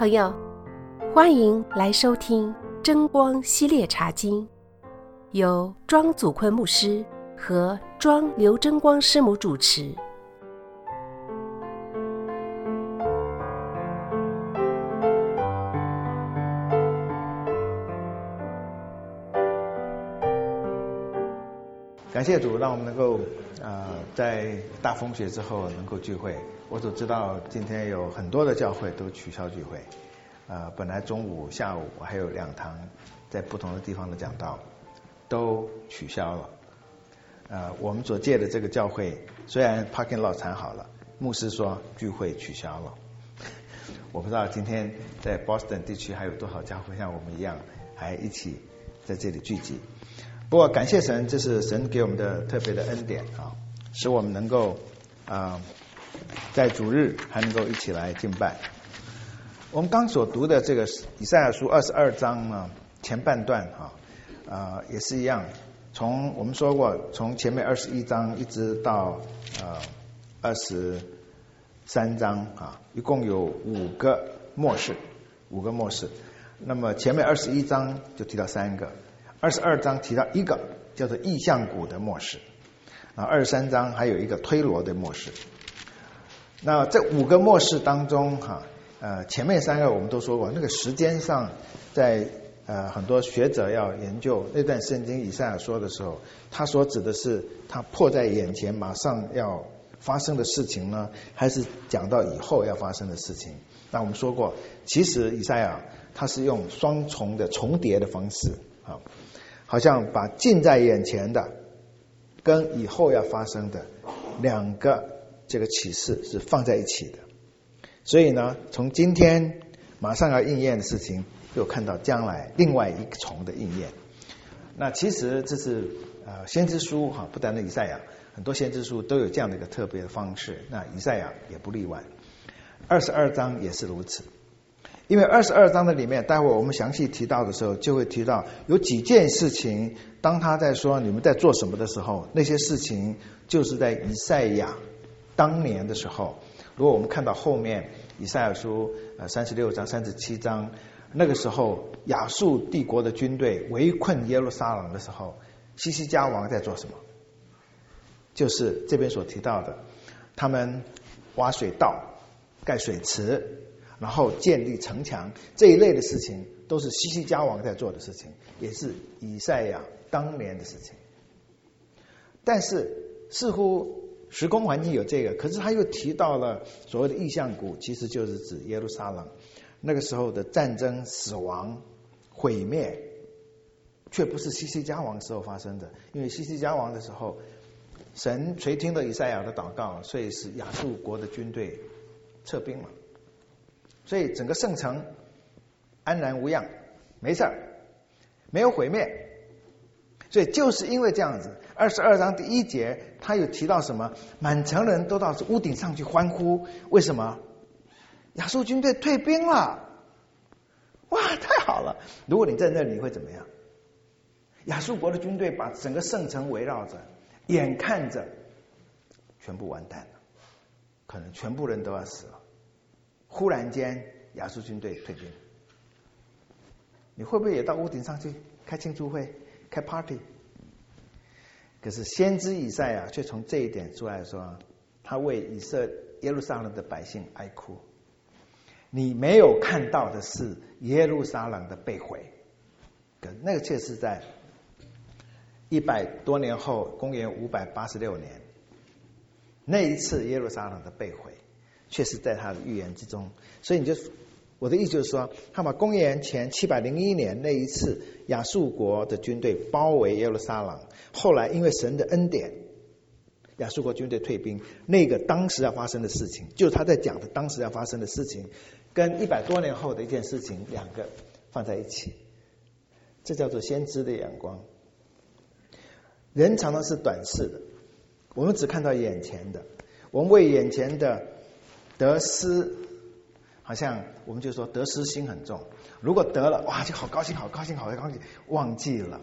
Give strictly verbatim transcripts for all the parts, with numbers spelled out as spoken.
朋友，欢迎来收听真光系列茶经，由庄祖坤牧师和庄刘真光师母主持。 感谢主，让我们能够呃在大风雪之后能够聚会。我所知道今天有很多的教会都取消聚会，呃，本来中午、下午还有两堂在不同的地方的讲道都取消了。呃，我们所借的这个教会虽然 parking lot 谈好了，牧师说聚会取消了。我不知道今天在 Boston 地区还有多少教会像我们一样还一起在这里聚集。不过感谢神，这是神给我们的特别的恩典啊，使我们能够啊、呃、在主日还能够一起来敬拜。我们刚所读的这个以赛亚书二十二章呢，前半段啊啊、呃、也是一样，从我们说过，从前面二十一章一直到呃二十三章啊，一共有五个末世，五个末世。那么前面二十一章就提到三个。二十二章提到一个叫做异象谷的末世，啊，二十三章还有一个推罗的末世。那这五个末世当中，哈，呃，前面三个我们都说过，那个时间上，在呃很多学者要研究那段圣经以赛亚说的时候，他所指的是他迫在眼前马上要发生的事情呢，还是讲到以后要发生的事情？那我们说过，其实以赛亚他是用双重的重叠的方式，啊。好像把近在眼前的跟以后要发生的两个这个启示是放在一起的，所以呢，从今天马上要应验的事情，又看到将来另外一重的应验。那其实这是呃先知书哈，不单单以赛亚，很多先知书都有这样的一个特别的方式，那以赛亚也不例外。二十二章也是如此。因为二十二章的里面，待会我们详细提到的时候，就会提到有几件事情，当他在说你们在做什么的时候，那些事情就是在以赛亚当年的时候。如果我们看到后面以赛亚书呃三十六章、三十七章，那个时候亚述帝国的军队围困耶路撒冷的时候，西西家王在做什么？就是这边所提到的，他们挖水道、盖水池，然后建立城墙，这一类的事情都是西西家王在做的事情，也是以赛亚当年的事情。但是似乎时空环境有这个，可是他又提到了所谓的异象谷，其实就是指耶路撒冷那个时候的战争、死亡、毁灭，却不是西西家王时候发生的。因为西西家王的时候，神垂听了以赛亚的祷告，所以使亚述国的军队撤兵了。所以整个圣城安然无恙，没事儿，没有毁灭。所以就是因为这样子，二十二章第一节他有提到什么？满城人都到屋顶上去欢呼，为什么？亚述军队退兵了，哇，太好了！如果你在那里会怎么样？亚述国的军队把整个圣城围绕着，眼看着全部完蛋了，可能全部人都要死了。忽然间亚述军队退兵，你会不会也到屋顶上去开庆祝会、开 party？ 可是先知以赛亚却从这一点出来说，他为以色列耶路撒冷的百姓哀哭。你没有看到的是耶路撒冷的被毁，那个却是在一百多年后，公元五百八十六年，那一次耶路撒冷的被毁却是在他的预言之中。所以你就我的意思就是说，他把公元前七百零一年那一次亚述国的军队包围耶路撒冷，后来因为神的恩典，亚述国军队退兵，那个当时要发生的事情，就是他在讲的当时要发生的事情，跟一百多年后的一件事情两个放在一起，这叫做先知的眼光。人常常是短视的，我们只看到眼前的，我们为眼前的得失，好像我们就说得失心很重，如果得了，哇，就好高兴好高兴好高兴，忘记了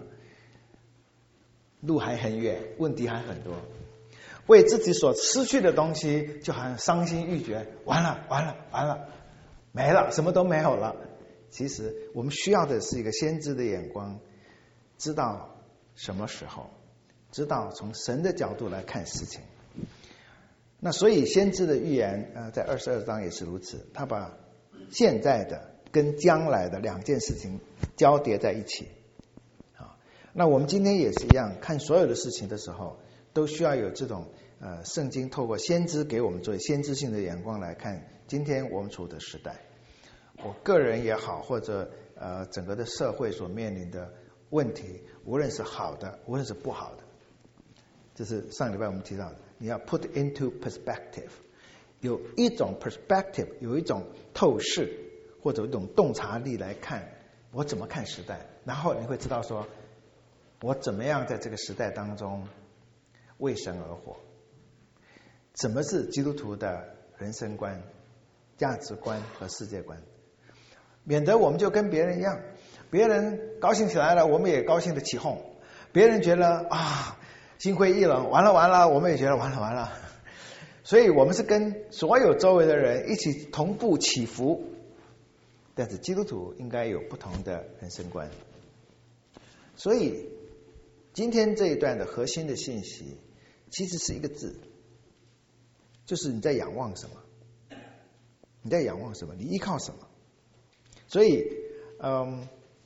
路还很远，问题还很多，为自己所失去的东西就好像伤心欲绝，完了完了完了， 没了，什么都没有了。其实我们需要的是一个先知的眼光，知道什么时候，知道从神的角度来看事情。那所以先知的预言呃，在二十二章也是如此，他把现在的跟将来的两件事情交叠在一起。好，那我们今天也是一样，看所有的事情的时候，都需要有这种呃，圣经透过先知给我们作为先知性的眼光来看今天我们处的时代。我个人也好，或者呃整个的社会所面临的问题，无论是好的，无论是不好的，这是上礼拜我们提到的，你要 put into perspective， 有一种 perspective， 有一种透视或者一种洞察力来看我怎么看时代，然后你会知道说我怎么样在这个时代当中为神而活。什么是基督徒的人生观、价值观和世界观？免得我们就跟别人一样，别人高兴起来了，我们也高兴的起哄；别人觉得啊心灰意冷，完了完了，我们也觉得完了完了。所以我们是跟所有周围的人一起同步起伏。但是基督徒应该有不同的人生观。所以今天这一段的核心的信息其实是一个字，就是你在仰望什么，你在仰望什么，你依靠什么。所以嗯，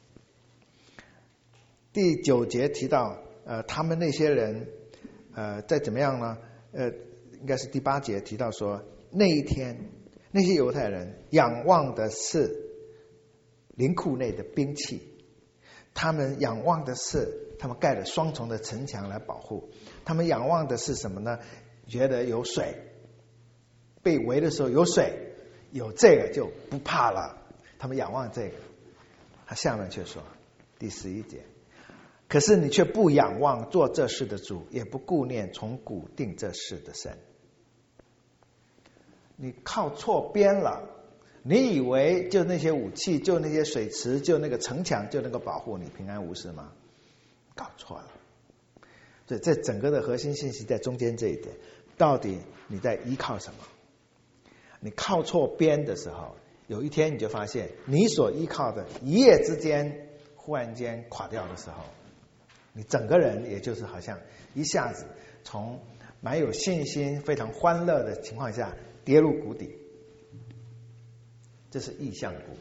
第九节提到呃，他们那些人呃，在怎么样呢？呃，应该是第八节提到说，那一天那些犹太人仰望的是灵库内的兵器，他们仰望的是他们盖了双重的城墙来保护，他们仰望的是什么呢？觉得有水，被围的时候有水，有这个就不怕了，他们仰望这个。他下面却说第十一节，可是你却不仰望做这事的主，也不顾念从古定这事的神。你靠错边了，你以为就那些武器，就那些水池，就那个城墙就能够保护你平安无事吗？搞错了。所以这整个的核心信息在中间这一点，到底你在依靠什么？你靠错边的时候，有一天你就发现你所依靠的一夜之间忽然间垮掉的时候，你整个人也就是好像一下子从蛮有信心非常欢乐的情况下跌入谷底。这是异象谷。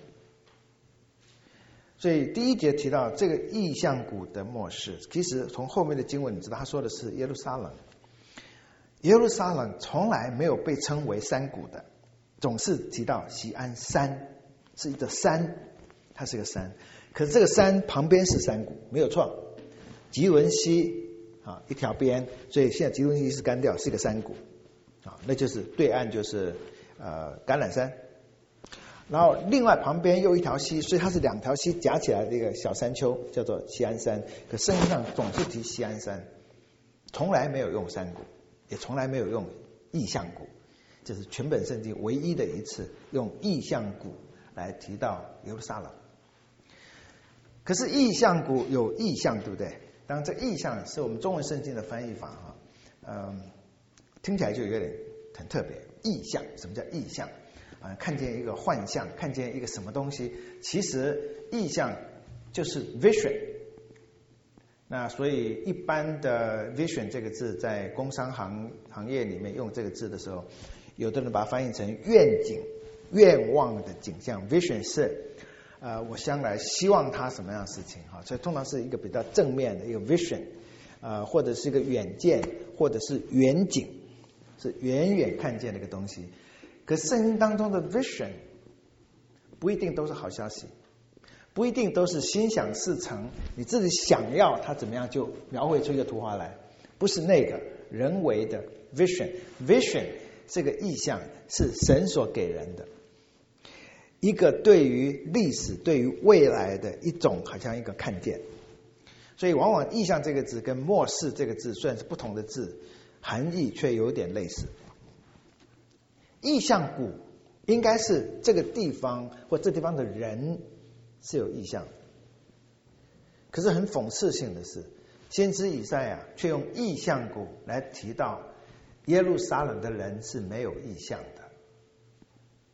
所以第一节提到这个异象谷的末世，其实从后面的经文你知道他说的是耶路撒冷。耶路撒冷从来没有被称为山谷的，总是提到锡安山，是一个山，它是个山，可是这个山旁边是山谷，没有错，吉伦西啊一条边，所以现在吉伦西是干掉，是一个山谷啊，那就是对岸就是呃橄榄山。然后另外旁边又一条溪，所以它是两条溪夹起来的一个小山丘，叫做锡安山。可圣经上总是提锡安山，从来没有用山谷，也从来没有用异象谷，这是全本圣经唯一的一次用异象谷来提到耶路撒冷。可是异象谷有异象，对不对？当然这异象是我们中文圣经的翻译法啊，嗯，听起来就有点很特别。异象，什么叫异象？啊，看见一个幻象，看见一个什么东西，其实意象就是 vision。那所以一般的 vision 这个字在工商行行业里面用这个字的时候，有的人把它翻译成愿景、愿望的景象。vision 是呃我将来希望它什么样的事情哈，所以通常是一个比较正面的一个 vision， 呃或者是一个远见，或者是远景，是远远看见的一个东西。可圣经当中的 vision 不一定都是好消息，不一定都是心想事成，你自己想要它怎么样就描绘出一个图画来，不是那个人为的 vision。 vision 这个意象是神所给人的，一个对于历史对于未来的一种好像一个看见。所以往往意象这个字跟末世这个字虽然是不同的字，含义却有点类似。异象谷应该是这个地方或这地方的人是有异象，可是很讽刺性的是，先知以赛亚却用异象谷来提到耶路撒冷的人是没有异象的。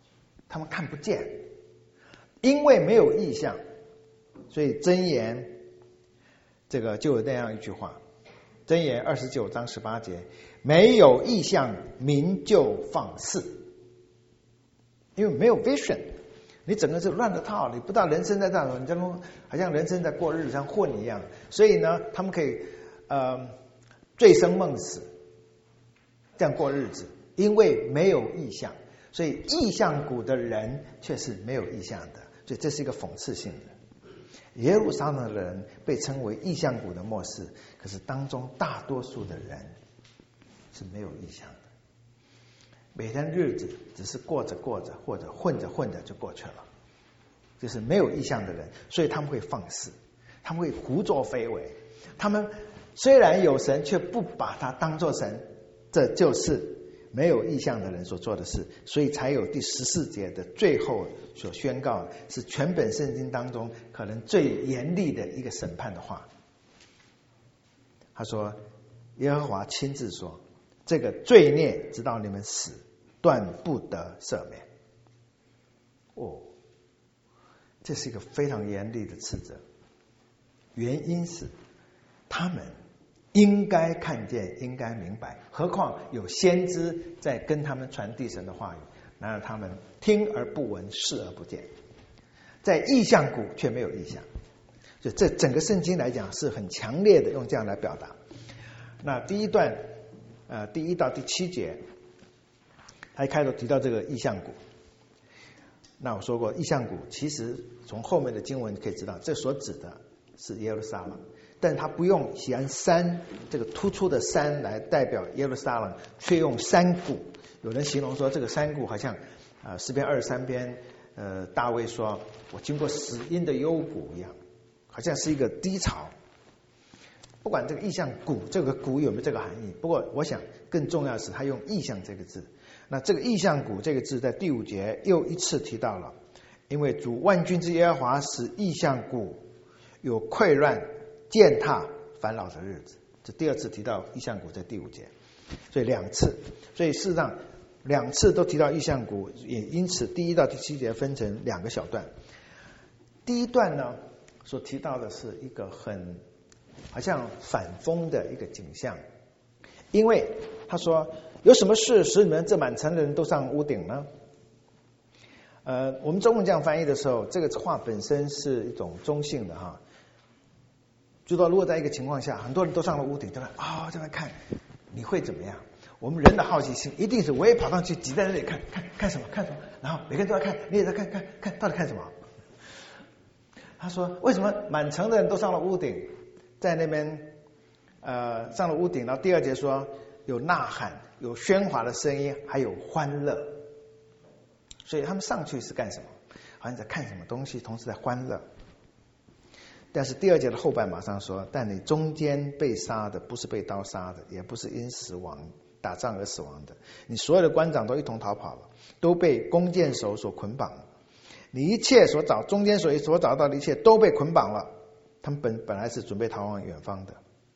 他们看不见，因为没有异象，所以箴言这个就有那样一句话，箴言二十九章十八节，没有异象，民就放肆。因为没有 vision， 你整个是乱了套，你不知道人生在这样，你这种好像人生在过日子，像混一样。所以呢，他们可以呃醉生梦死这样过日子，因为没有异象。所以异象谷的人却是没有异象的，所以这是一个讽刺性的。耶路撒冷的人被称为异象谷的末世，可是当中大多数的人是没有异象的。每天日子只是过着过着，或者混着混着就过去了，就是没有异象的人，所以他们会放肆，他们会胡作非为，他们虽然有神，却不把它当作神，这就是没有异象的人所做的事。所以才有第十四节的最后所宣告，是全本圣经当中可能最严厉的一个审判的话。他说，耶和华亲自说，这个罪孽直到你们死断不得赦免。哦，这是一个非常严厉的斥责，原因是他们应该看见，应该明白，何况有先知在跟他们传递神的话语，然而他们听而不闻，视而不见，在异象谷却没有异象。所以这整个圣经来讲是很强烈的用这样来表达。那第一段呃，第一到第七节，他一开头提到这个异象谷。那我说过，异象谷其实从后面的经文可以知道，这所指的是耶路撒冷，但他不用锡安山这个突出的山来代表耶路撒冷，却用山谷。有人形容说，这个山谷好像啊、呃，诗篇二十三篇，呃，大卫说我经过死荫的幽谷一样，好像是一个低潮。不管这个异象谷这个谷有没有这个含义，不过我想更重要的是他用异象这个字。那这个异象谷这个字在第五节又一次提到了，因为主万军之耶和华使异象谷有溃乱践踏烦恼的日子，这第二次提到异象谷在第五节，所以两次，所以事实上两次都提到异象谷，也因此第一到第七节分成两个小段。第一段呢所提到的是一个很好像反风的一个景象，因为他说有什么事使你们这满城的人都上屋顶呢？呃，我们中文这样翻译的时候，这个话本身是一种中性的哈，就说如果在一个情况下，很多人都上了屋顶，对吧？啊，这边看，你会怎么样？我们人的好奇心一定是我也跑上去挤在那里看看看什么看什么，然后每个人都在看，你也在看看看到底看什么？他说为什么满城的人都上了屋顶，在那边呃上了屋顶，然后第二节说有呐喊，有喧哗的声音，还有欢乐。所以他们上去是干什么？好像在看什么东西，同时在欢乐。但是第二节的后半马上说，但你中间被杀的不是被刀杀的，也不是因死亡打仗而死亡的，你所有的官长都一同逃跑了，都被弓箭手所捆绑了，你一切所找中间所所找到的一切都被捆绑了，他们本本来是准备逃往远方的。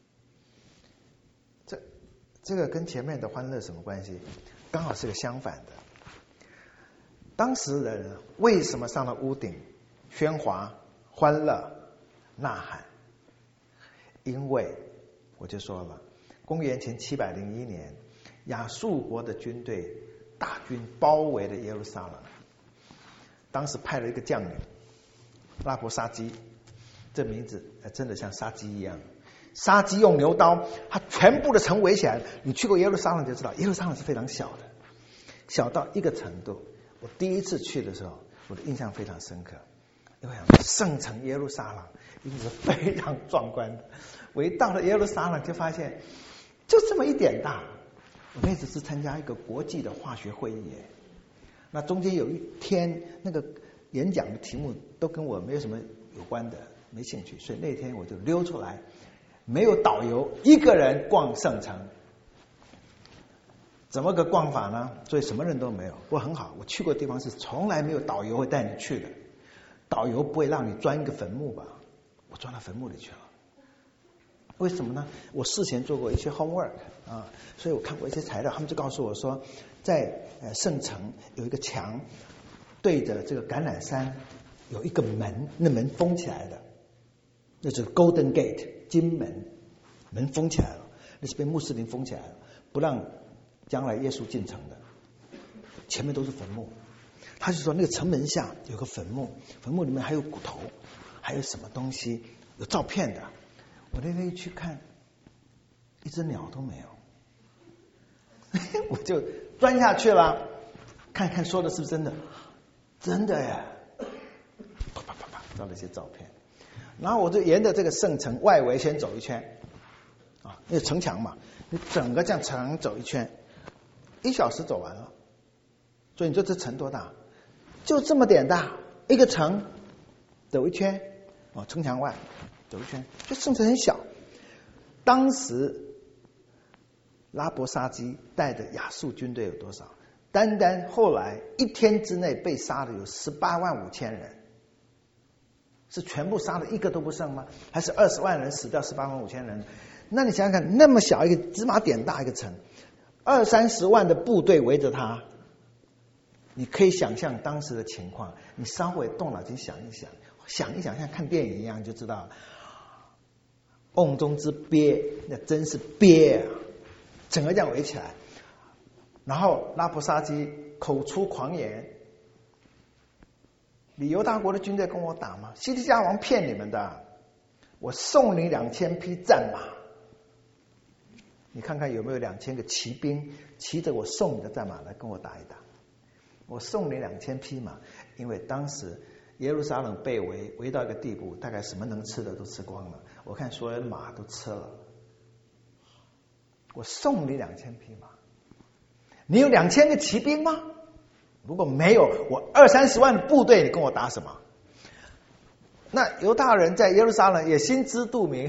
这这个跟前面的欢乐什么关系？刚好是个相反的。当时的人为什么上了屋顶喧哗欢乐呐喊？因为我就说了，公元前七百零一年，亚述国的军队大军包围了耶路撒冷，当时派了一个将领拉伯沙基，这名字真的像杀鸡一样，杀鸡用牛刀，他全部的城围起来。你去过耶路撒冷就知道，耶路撒冷是非常小的，小到一个程度。我第一次去的时候，我的印象非常深刻，因为圣城耶路撒冷一定是非常壮观的。我一到了耶路撒冷就发现就这么一点大。我那次是参加一个国际的化学会议，那中间有一天那个演讲的题目都跟我没有什么有关的，没兴趣，所以那天我就溜出来，没有导游，一个人逛圣城。怎么个逛法呢？所以什么人都没有。不过很好，我去过的地方是从来没有导游会带你去的，导游不会让你钻一个坟墓吧？我钻到坟墓里去了。为什么呢？我事前做过一些 homework 啊，所以我看过一些材料，他们就告诉我说，在呃圣城有一个墙， 对着这个橄榄山有一个门，那门封起来的，那就是 Golden Gate 金门，门封起来了，那是被穆斯林封起来了，不让将来耶稣进城的，前面都是坟墓。他就说那个城门下有个坟墓，坟墓里面还有骨头，还有什么东西，有照片的。我那天一去看，一只鸟都没有，我就钻下去了，看看说的是不是真的，真的呀，啪啪啪啪照了一些照片，然后我就沿着这个圣城外围先走一圈，啊，因为城墙嘛，你整个这样城走一圈，一小时走完了。所以你说这城多大？就这么点大，一个城走一圈，哦，城墙外走一圈，就圣城很小。当时拉伯沙基带的亚述军队有多少？单单后来一天之内被杀的有十八万五千人，是全部杀的一个都不剩吗？还是二十万人死掉十八万五千人？那你想想看，那么小一个芝麻点大一个城，二三十万的部队围着他。你可以想象当时的情况，你稍微动脑筋想一想，想一想像看电影一样就知道，瓮中之鳖，那真是鳖啊！整个这样围起来，然后拉伯沙基口出狂言：“你犹大国的军队跟我打吗？西西家王骗你们的，我送你两千匹战马，你看看有没有两千个骑兵骑着我送你的战马来跟我打一打。”我送你两千匹马，因为当时耶路撒冷被围，围到一个地步，大概什么能吃的都吃光了。我看所有的马都吃了。我送你两千匹马，你有两千个骑兵吗？如果没有，我二三十万的部队，你跟我打什么？那犹大人在耶路撒冷也心知肚明，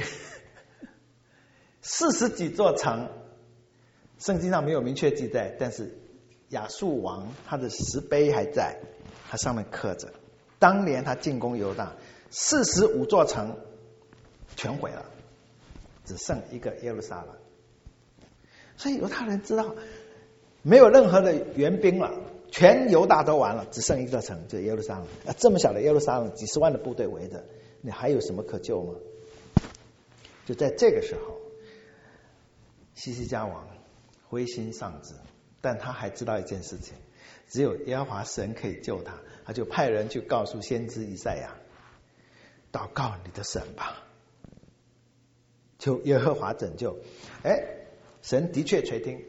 四十几座城，圣经上没有明确记载，但是亚述王他的石碑还在，他上面刻着，当年他进攻犹大，四十五座城全毁了，只剩一个耶路撒冷。所以犹大人知道没有任何的援兵了，全犹大都完了，只剩一个城，就是耶路撒冷。啊，这么小的耶路撒冷，几十万的部队围着，你还有什么可救吗？就在这个时候，西西家王灰心丧志。但他还知道一件事情，只有耶和华神可以救他，他就派人去告诉先知以赛亚，祷告你的神吧，求耶和华拯救。哎，神的确垂听。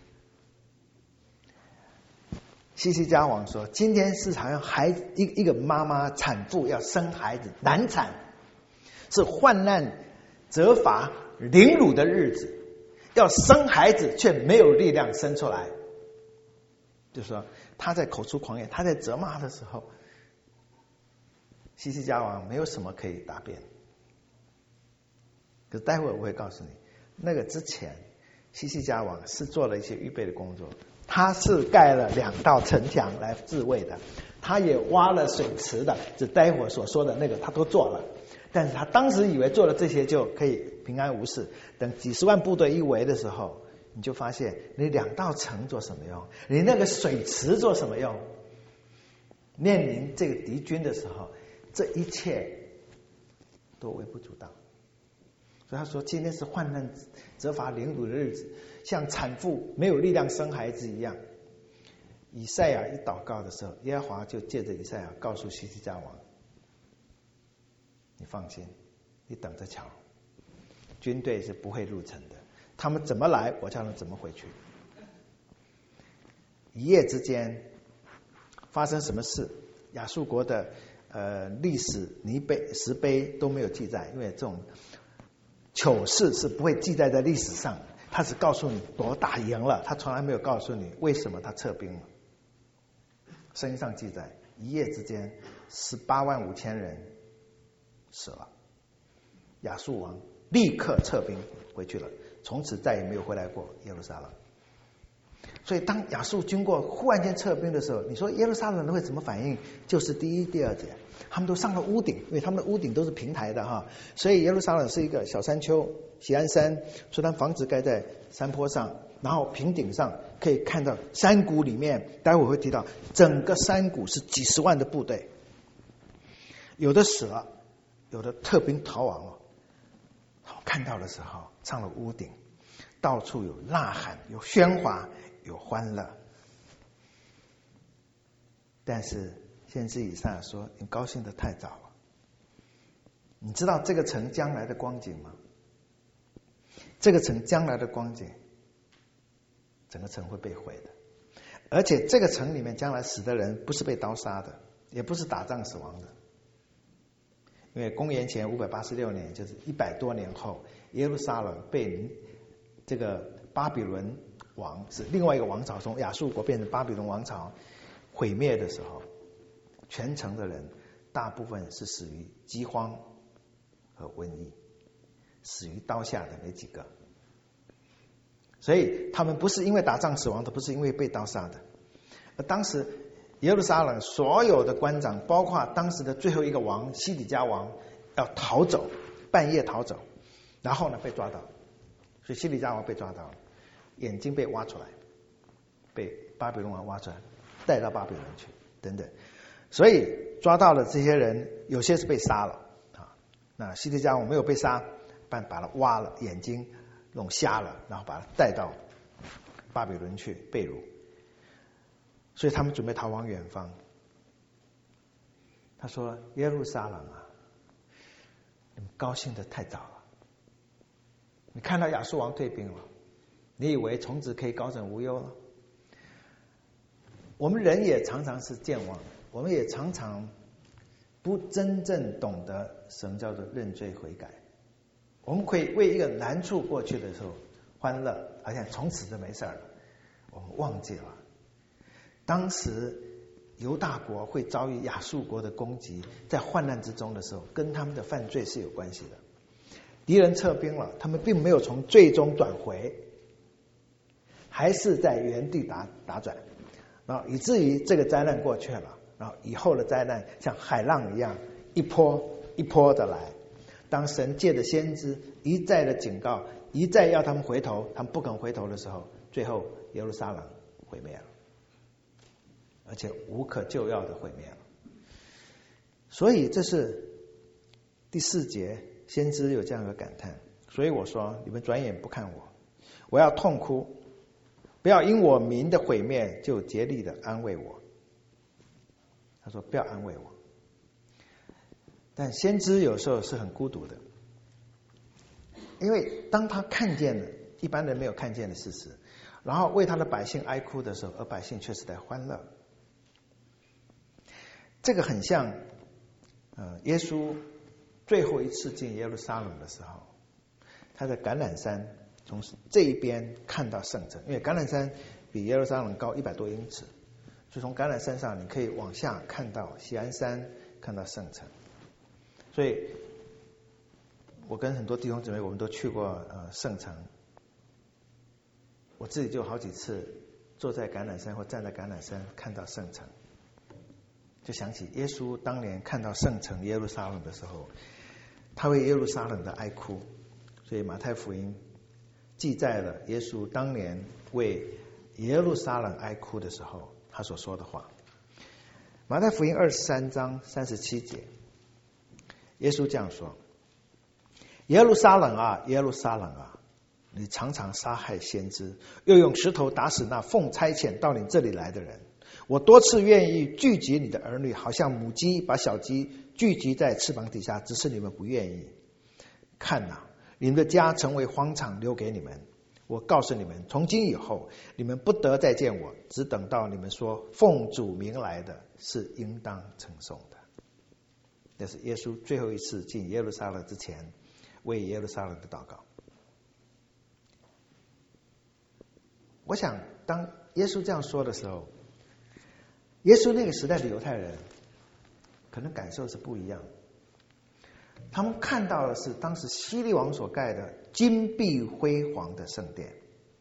西西家王说，今天是好像孩子一一个妈妈产妇要生孩子，难产，是患难责罚凌辱的日子，要生孩子却没有力量生出来。就是说他在口出狂言，他在责骂的时候，西西家王没有什么可以答辩。可是待会儿我会告诉你，那个之前西西家王是做了一些预备的工作，他是盖了两道城墙来自卫的，他也挖了水池的，这待会儿所说的那个他都做了。但是他当时以为做了这些就可以平安无事，等几十万部队一围的时候，你就发现你两道城做什么用？你那个水池做什么用？面临这个敌军的时候，这一切都微不足道。所以他说，今天是患难责罚凌辱的日子，像产妇没有力量生孩子一样。以赛亚一祷告的时候，耶和华就借着以赛亚告诉西西家王，你放心，你等着瞧，军队是不会入城的，他们怎么来，我叫他们怎么回去。一夜之间发生什么事，亚述国的呃历史泥碑石碑都没有记载，因为这种糗事是不会记载在历史上，他只告诉你多打赢了，他从来没有告诉你为什么他撤兵了。圣经上记载，一夜之间十八万五千人死了，亚述王立刻撤兵回去了，从此再也没有回来过耶路撒冷。所以当亚述经过忽然间撤兵的时候，你说耶路撒冷人会怎么反应？就是第一第二节，他们都上了屋顶，因为他们的屋顶都是平台的哈，所以耶路撒冷是一个小山丘，锡安山，所以它房子盖在山坡上， 然后平顶上可以看到山谷里面，待会会提到整个山谷是几十万的部队，有的死了，有的特兵逃亡了。看到的时候，上了屋顶，到处有呐喊，有喧哗，有欢乐。但是先知以赛亚说：“你高兴得太早了。你知道这个城将来的光景吗？这个城将来的光景，整个城会被毁的。而且这个城里面将来死的人，不是被刀杀的，也不是打仗死亡的。因为公元前五百八十六年，就是一百多年后，耶路撒冷被这个巴比伦王，是另外一个王朝，从亚述国变成巴比伦王朝毁灭的时候，全城的人大部分是死于饥荒和瘟疫，死于刀下的没几个。所以他们不是因为打仗死亡的，不是因为被刀杀的。而当时耶路撒冷所有的官长，包括当时的最后一个王西底家王，要逃走，半夜逃走，然后呢被抓到，所以西底家王被抓到了，眼睛被挖出来，被巴比伦王挖出来，带到巴比伦去，等等。所以抓到了这些人，有些是被杀了啊。那西底家王没有被杀，但把他挖了，眼睛弄瞎了，然后把他带到巴比伦去被掳。所以他们准备逃往远方。他说：“耶路撒冷啊，你们高兴得太早了。你看到亚述王退兵了，你以为从此可以高枕无忧了？我们人也常常是健忘，我们也常常不真正懂得什么叫做认罪悔改。我们可以为一个难处过去的时候欢乐，好像从此就没事了。我们忘记了。”当时犹大国会遭遇亚述国的攻击，在患难之中的时候，跟他们的犯罪是有关系的。敌人撤兵了，他们并没有从最终转回，还是在原地打打转，然后以至于这个灾难过去了，然后以后的灾难像海浪一样一波一波的来。当神借着先知一再的警告，一再要他们回头，他们不肯回头的时候，最后耶路撒冷毁灭了，而且无可救药的毁灭了。所以这是第四节，先知有这样的感叹。所以我说，你们转眼不看我，我要痛哭，不要因我民的毁灭就竭力的安慰我。他说不要安慰我。但先知有时候是很孤独的，因为当他看见了一般人没有看见的事实，然后为他的百姓哀哭的时候，而百姓却是在欢乐。这个很像呃，耶稣最后一次进耶路撒冷的时候，他在橄榄山从这一边看到圣城，因为橄榄山比耶路撒冷高一百多英尺，所以从橄榄山上你可以往下看到锡安山，看到圣城。所以我跟很多弟兄姊妹我们都去过呃圣城，我自己就好几次坐在橄榄山或站在橄榄山看到圣城，就想起耶稣当年看到圣城耶路撒冷的时候，他为耶路撒冷的哀哭。所以马太福音记载了耶稣当年为耶路撒冷哀哭的时候他所说的话。马太福音二十三章三十七节，耶稣这样说：耶路撒冷啊，耶路撒冷啊，你常常杀害先知，又用石头打死那奉差遣到你这里来的人。我多次愿意聚集你的儿女，好像母鸡把小鸡聚集在翅膀底下，只是你们不愿意。看哪，你们的家成为荒场，留给你们。我告诉你们，从今以后，你们不得再见我，只等到你们说奉主名来的是应当称颂的。这是耶稣最后一次进耶路撒冷之前为耶路撒冷的祷告。我想当耶稣这样说的时候，耶稣那个时代的犹太人可能感受是不一样，他们看到的是当时希律王所盖的金碧辉煌的圣殿，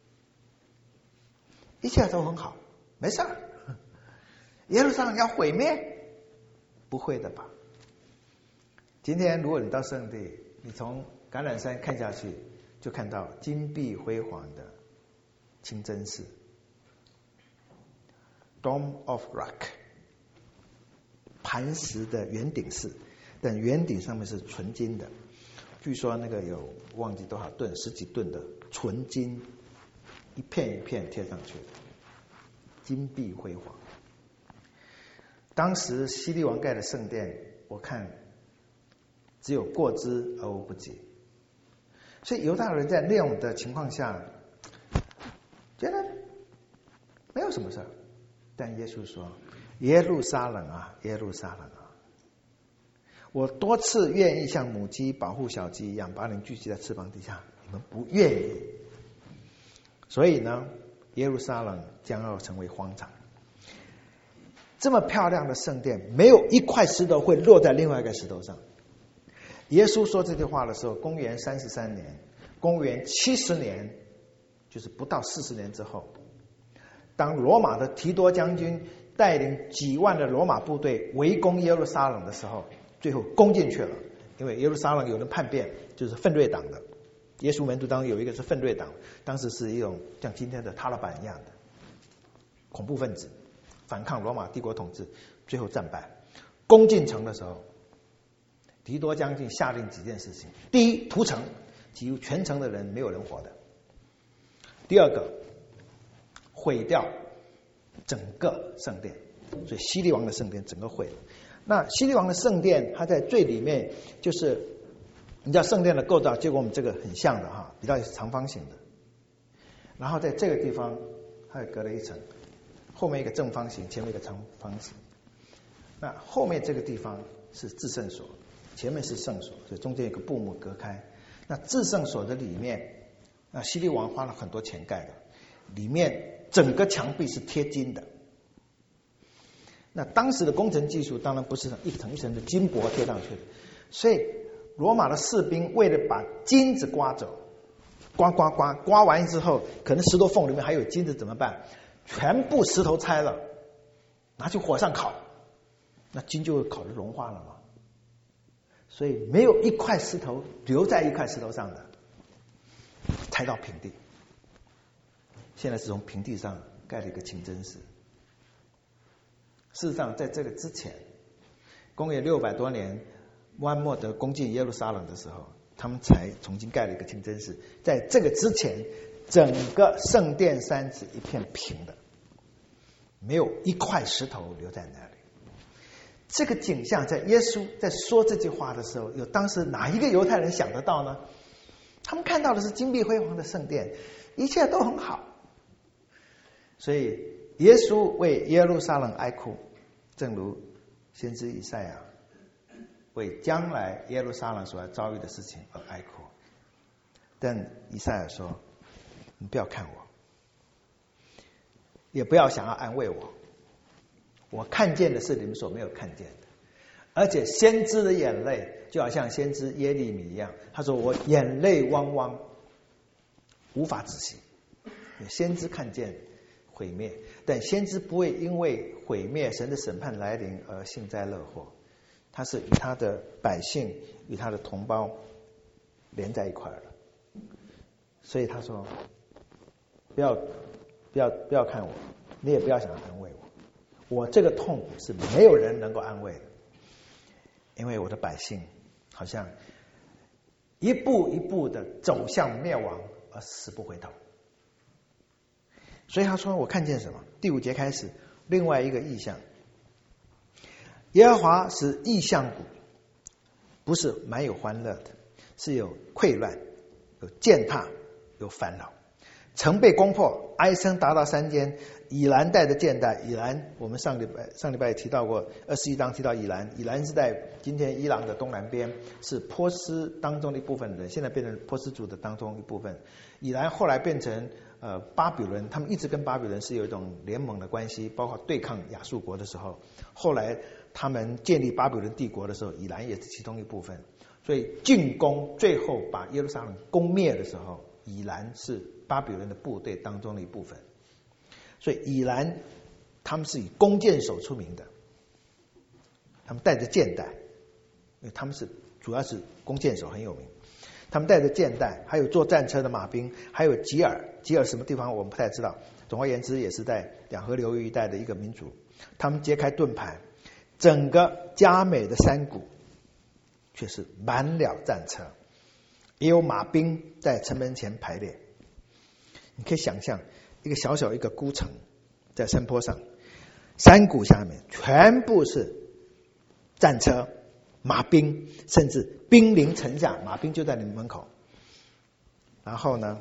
一切都很好，没事儿。耶路撒冷要毁灭？不会的吧。今天如果你到圣地，你从橄榄山看下去，就看到金碧辉煌的清真寺 Dome of Rock， 磐石的圆顶寺，但圆顶上面是纯金的，据说那个有忘记多少吨，十几吨的纯金，一片一片贴上去的，金碧辉煌。当时希律王盖的圣殿，我看只有过之而无不及。所以犹大人在那种的情况下，觉得没有什么事儿。但耶稣说：“耶路撒冷啊，耶路撒冷啊！我多次愿意像母鸡保护小鸡一样，把你们聚集在翅膀底下，你们不愿意。所以呢，耶路撒冷将要成为荒场。这么漂亮的圣殿，没有一块石头会落在另外一个石头上。”耶稣说这句话的时候，公元三十三年，公元七十年，就是不到四十年之后，当罗马的提多将军带领几万的罗马部队围攻耶路撒冷的时候，最后攻进去了。因为耶路撒冷有人叛变，就是奋锐党的，耶稣门徒当中有一个是奋锐党，当时是一种像今天的塔利班一样的恐怖分子，反抗罗马帝国统治，最后战败。攻进城的时候，提多将军下令几件事情：第一，屠城，几乎全城的人没有人活的；第二个，毁掉整个圣殿，所以希律王的圣殿整个毁了。那希律王的圣殿，它在最里面，就是你知道圣殿的构造，就跟我们这个很像的哈，比较长方形的。然后在这个地方，它隔了一层，后面一个正方形，前面一个长方形。那后面这个地方是至圣所，前面是圣所，所以中间有个布幕隔开。那至圣所的里面，那希律王花了很多钱盖的，里面整个墙壁是贴金的。那当时的工程技术当然不是一层一层的金箔贴上去的，所以罗马的士兵为了把金子刮走，刮刮刮刮完之后，可能石头缝里面还有金子怎么办？全部石头拆了，拿去火上烤，那金就烤得融化了嘛。所以没有一块石头留在一块石头上的，拆到平地。现在是从平地上盖了一个清真寺。事实上，在这个之前，公元六百多年，穆罕默德攻进耶路撒冷的时候，他们才重新盖了一个清真寺。在这个之前，整个圣殿山是一片平的，没有一块石头留在那里。这个景象，在耶稣在说这句话的时候，有当时哪一个犹太人想得到呢？他们看到的是金碧辉煌的圣殿，一切都很好。所以耶稣为耶路撒冷哀哭，正如先知以赛亚为将来耶路撒冷所要遭遇的事情而哀哭。但以赛亚说：“你不要看我，也不要想要安慰我，我看见的是你们所没有看见的。而且先知的眼泪就好像先知耶利米一样，他说我眼泪汪汪，无法止息。先知看见毁灭，但先知不会因为毁灭神的审判来临而幸灾乐祸，他是与他的百姓与他的同胞连在一块了。所以他说不要不要不要看我，你也不要想安慰我，我这个痛苦是没有人能够安慰的，因为我的百姓好像一步一步的走向灭亡而死不回头。所以他说我看见什么？第五节开始，另外一个异象，耶和华使异象谷不是满有欢乐的，是有溃乱，有践踏，有烦恼，城被攻破，哀声达到山间。以兰带着箭袋，以兰我们上礼拜上礼拜也提到过，二十一章提到以兰，以兰是在今天伊朗的东南边，是波斯当中的一部分人，现在变成波斯族的当中一部分。以兰后来变成呃巴比伦，他们一直跟巴比伦是有一种联盟的关系，包括对抗亚述国的时候，后来他们建立巴比伦帝国的时候，以兰也是其中一部分。所以进攻最后把耶路撒冷攻灭的时候，以兰是巴比伦的部队当中的一部分。所以以兰他们是以弓箭手出名的，他们带着箭袋，因为他们是主要是弓箭手很有名。 他们带着箭袋，还有坐战车的马兵，还有吉尔。吉尔什么地方我们不太知道，总而言之也是在两河流域一带的一个民族。他们揭开盾牌，整个佳美的山谷却是满了战车，也有马兵在城门前排列。你可以想象一个小小一个孤城，在山坡上，山谷下面全部是战车、马兵，甚至兵临城下，马兵就在你们门口。然后呢，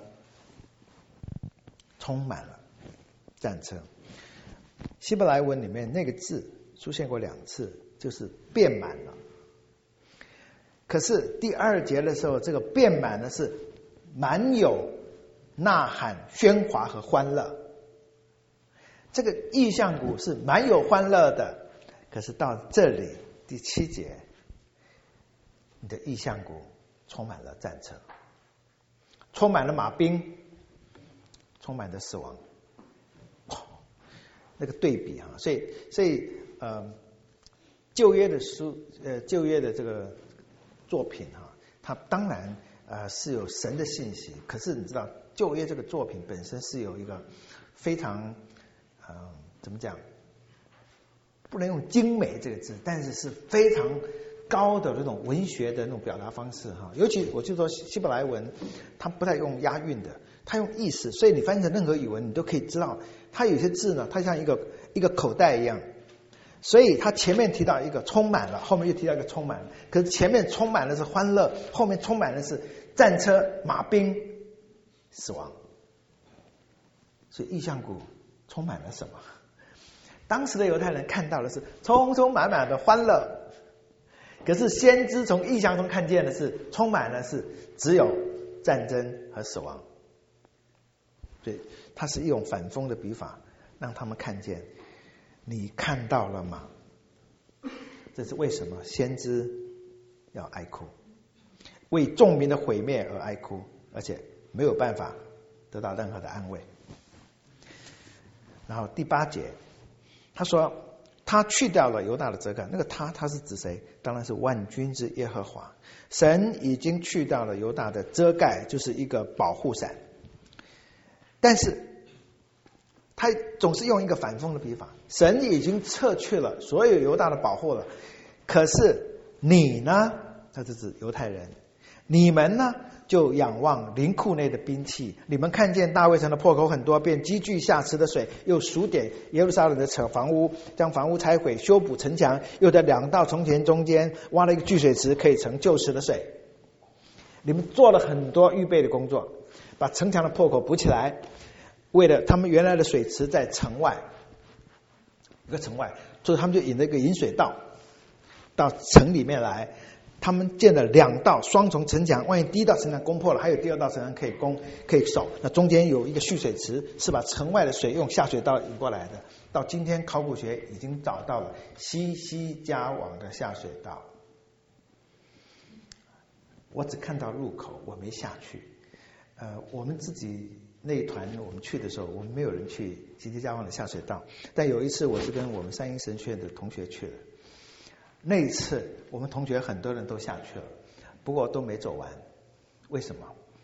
充满了战车。希伯来文里面那个字出现过两次，就是遍满了。可是第二节的时候，这个遍满的是满有呐喊、喧哗和欢乐。这个意象谷是满有欢乐的，可是到这里第七节，你的意象谷充满了战车，充满了马兵，充满了死亡。那个对比啊，所以所以呃，旧约的书呃旧约的这个作品啊，它当然呃是有神的信息，可是你知道旧约这个作品本身是有一个非常呃怎么讲，不能用精美这个字，但是是非常高的那种文学的那种表达方式哈。尤其我就说希伯来文，它不太用押韵的，它用意思，所以你翻译成任何语文，你都可以知道，它有些字呢，它像一个一个口袋一样，所以它前面提到一个充满了，后面又提到一个充满了，可是前面充满的是欢乐，后面充满的是战车、马兵、死亡。所以意象谷充满了什么？当时的犹太人看到的是充充满满的欢乐，可是先知从意象中看见的是充满了是只有战争和死亡。所以它是一种反讽的笔法，让他们看见，你看到了吗？这是为什么先知要哀哭，为众民的毁灭而哀哭，而且没有办法得到任何的安慰。然后第八节他说他去掉了犹大的遮盖，那个他他是指谁？当然是万军之耶和华。神已经去掉了犹大的遮盖，就是一个保护伞，但是他总是用一个反讽的笔法，神已经撤去了所有犹大的保护了，可是你呢，他是指犹太人，你们呢就仰望灵库内的兵器，你们看见大卫城的破口很多，便积聚下池的水，又数点耶路撒冷的房屋，将房屋拆毁，修补城墙，又在两道从前中间挖了一个聚水池，可以盛旧时的水。你们做了很多预备的工作，把城墙的破口补起来，为了他们原来的水池在城外，一个城外，所以他们就引了一个引水道到城里面来。他们建了两道双重城墙，万一第一道城墙攻破了，还有第二道城墙可以攻可以守。那中间有一个蓄水池，是把城外的水用下水道引过来的。到今天考古学已经找到了西西加网的下水道。我只看到入口，我没下去。呃，我们自己那一团我们去的时候，我们没有人去西西加网的下水道。但有一次我是跟我们三英神学院的同学去的。那一次我们同学很多人都下去了，不过都没走完。为什么？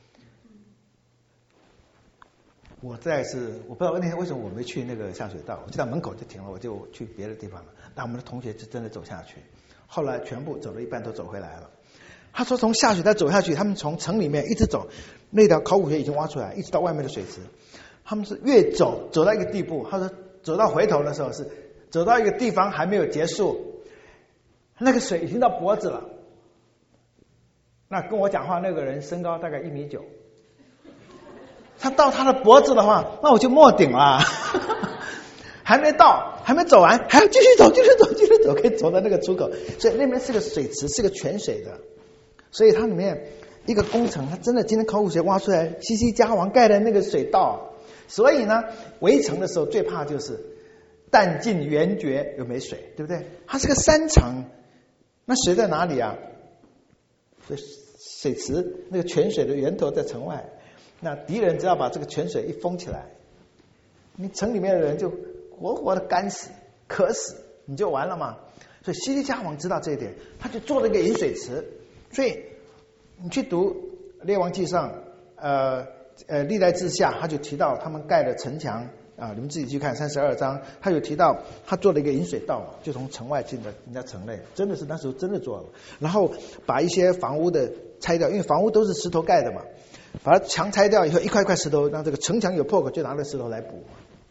我在是我不知道那天为什么我没去那个下水道，我就在门口就停了，我就去别的地方了。但我们的同学就真的走下去，后来全部走了一半都走回来了。他说从下水道走下去，他们从城里面一直走，那条考古学已经挖出来，一直到外面的水池。他们是越走走到一个地步，他说走到回头的时候是走到一个地方还没有结束。那个水已经到脖子了，那跟我讲话那个人身高大概一米九，他到他的脖子的话，那我就没顶了，还没到，还没走完，还要继续走，继续走，继续走，可以走到那个出口。所以那边是个水池，是个泉水的，所以它里面一个工程，它真的今天考古学挖出来，西西加王盖的那个水道。所以呢，围城的时候最怕就是弹尽援绝又没水，对不对？它是个山城。那水在哪里啊？所以水池那个泉水的源头在城外，那敌人只要把这个泉水一封起来，你城里面的人就活活的干死渴死，你就完了嘛。所以西西加王知道这一点，他就做了一个引水池。所以你去读列王纪上，呃呃历代志下，他就提到他们盖的城墙啊，你们自己去看三十二章，他有提到他做了一个引水道，就从城外进的人家城内，真的是那时候真的做了，然后把一些房屋的拆掉，因为房屋都是石头盖的嘛，把它墙拆掉以后，一块块石头，让这个城墙有破口，就拿那石头来补。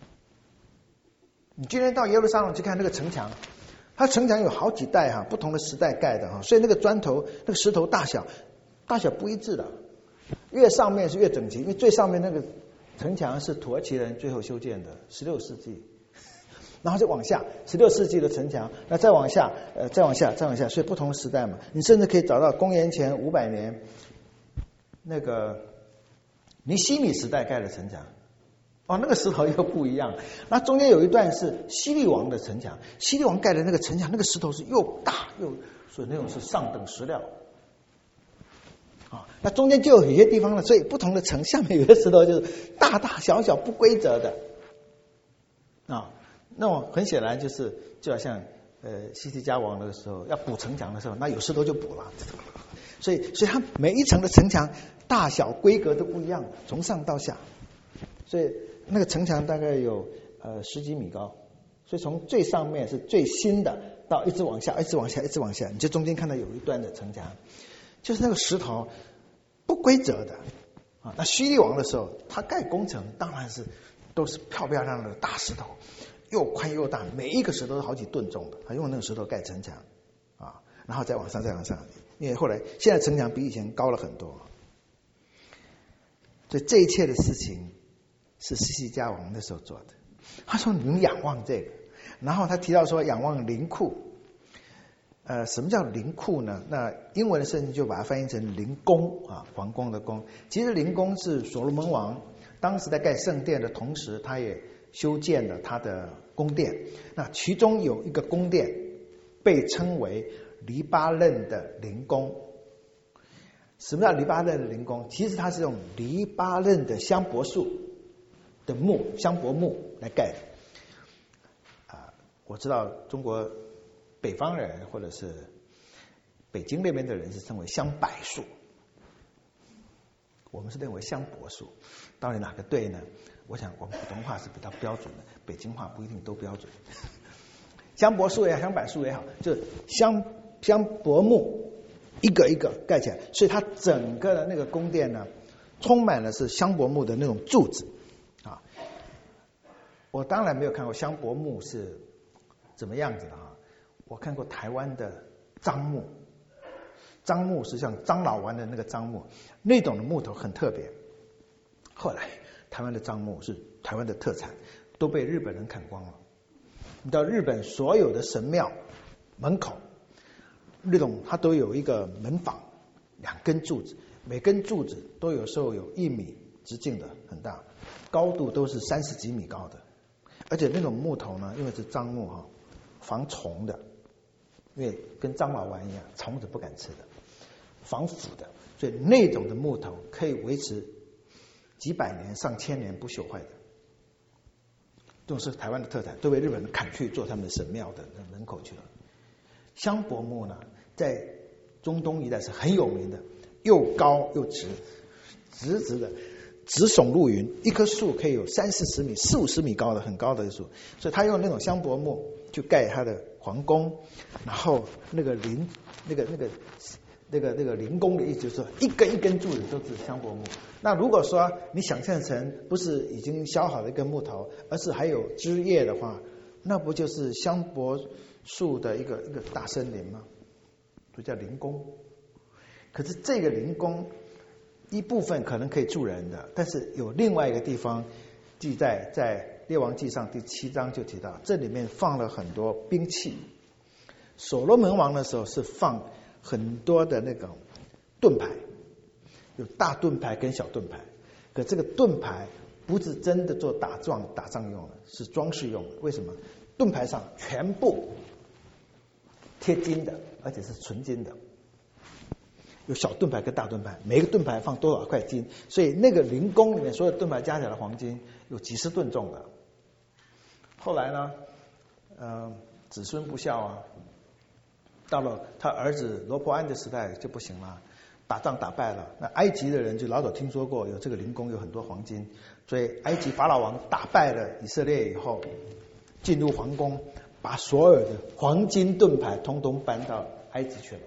你今天到耶路撒冷去看那个城墙，它城墙有好几代哈，不同的时代盖的哈，所以那个砖头、那个石头大小大小不一致的，越上面是越整齐，因为最上面那个城墙是土耳其人最后修建的，十六世纪，然后再往下，十六世纪的城墙，那再往下，呃，再往下，再往下，所以不同的时代嘛，你甚至可以找到公元前五百年那个尼希米时代盖的城墙。哦，那个石头又不一样。那中间有一段是希律王的城墙，希律王盖的那个城墙，那个石头是又大又，所以那种是上等石料。啊，那中间就有一些地方呢，所以不同的城下面有的石头就是大大小小不规则的。啊，那么很显然就是就好像呃西西家王那个时候要补城墙的时候，那有石头就补了。所以所以它每一层的城墙大小规格都不一样，从上到下。所以那个城墙大概有呃十几米高，所以从最上面是最新的，到一直往下，一直往下，一直往下，你就中间看到有一段的城墙，就是那个石头不规则的啊。那希律王的时候，他盖工程当然是都是漂漂亮亮的大石头，又宽又大，每一个石头都好几吨重的，他用那个石头盖城墙啊，然后再往上，再往上，因为后来现在城墙比以前高了很多，所以这一切的事情是西西家王那时候做的。他说你们仰望这个，然后他提到说仰望灵库。呃，什么叫灵库呢？那英文的圣经就把它翻译成灵宫啊，皇宫的宫。其实灵宫是所罗门王当时在盖圣殿的同时，他也修建了他的宫殿。那其中有一个宫殿被称为黎巴嫩的灵宫。什么叫黎巴嫩的灵宫？其实它是用黎巴嫩的香柏树的木，香柏木来盖的。啊，我知道中国北方人或者是北京那边的人是称为香柏树，我们是认为香柏树，到底哪个对呢？我想我们普通话是比较标准的，北京话不一定都标准。香柏树也好，香柏树也好，就香香柏木一个一个盖起来，所以它整个的那个宫殿呢，充满了是香柏木的那种柱子啊。我当然没有看过香柏木是怎么样子的啊。我看过台湾的樟木，樟木是像樟脑丸的那个樟木，那种的木头很特别。后来台湾的樟木是台湾的特产，都被日本人砍光了。你到日本所有的神庙门口，那种它都有一个门房，两根柱子，每根柱子都有时候有一米直径的，很大，高度都是三十几米高的。而且那种木头呢，因为是樟木哈，防虫的。因为跟樟脑丸一样，虫子不敢吃的，防腐的，所以那种的木头可以维持几百年、上千年不朽坏的。这种是台湾的特产，都被日本人砍去做他们的神庙的门口去了。香柏木呢，在中东一带是很有名的，又高又直，直直的，直耸入云，一棵树可以有三四十米、四五十米高的，很高的树，所以他用那种香柏木去盖他的皇宫，然后那个灵那个那个那个那个灵宫的意思就是说，一根一根柱子都是香柏木。那如果说你想象成不是已经削好的一根木头，而是还有枝叶的话，那不就是香柏树的一个一个大森林吗？就叫灵宫。可是这个灵宫一部分可能可以住人的，但是有另外一个地方记载在列王纪上第七章就提到，这里面放了很多兵器。所罗门王的时候是放很多的那种盾牌，有大盾牌跟小盾牌。可这个盾牌不是真的做打仗打仗用的，是装饰用的。为什么？盾牌上全部贴金的，而且是纯金的。有小盾牌跟大盾牌，每个盾牌放多少块金，所以那个灵宫里面所有盾牌加起来的黄金有几十吨重的。后来呢，呃，子孙不孝啊，到了他儿子罗伯安的时代就不行了， 打仗打败了，那埃及的人就老早听说过有这个灵宫有很多黄金，所以埃及法老王打败了以色列以后，进入皇宫，把所有的黄金盾牌通通搬到埃及去了。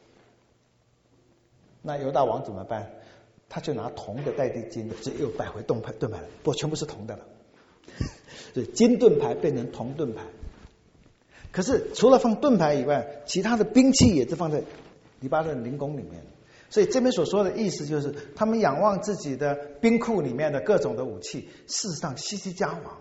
那犹大王怎么办？他就拿铜的代替金的，只又摆回盾牌盾牌了，不，全部是铜的了。所以金盾牌变成铜盾牌。可是除了放盾牌以外，其他的兵器也是放在黎巴嫩灵宫里面。所以这边所说的意思就是，他们仰望自己的兵库里面的各种的武器。事实上，西西家王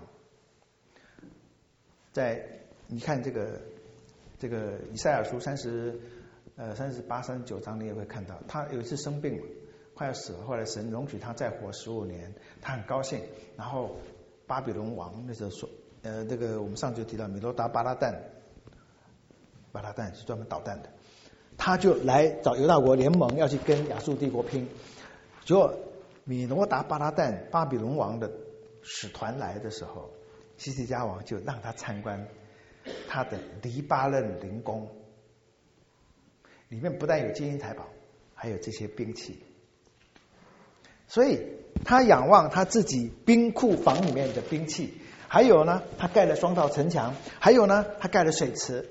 在你看这个这个以赛亚书三十呃三十八、三十九章，你也会看到，他有一次生病了，快要死了，后来神容许他再活十五年，他很高兴。然后巴比伦王那时候说，呃，这个我们上次提到米罗达巴拉旦，巴拉旦是专门捣蛋的。他就来找犹大国联盟，要去跟亚述帝国拼。结果米罗达巴拉旦巴比伦王的使团来的时候，西西家王就让他参观他的黎巴嫩灵宫，里面不但有金银财宝，还有这些兵器。所以他仰望他自己兵库房里面的兵器，还有呢，他盖了双道城墙，还有呢，他盖了水池。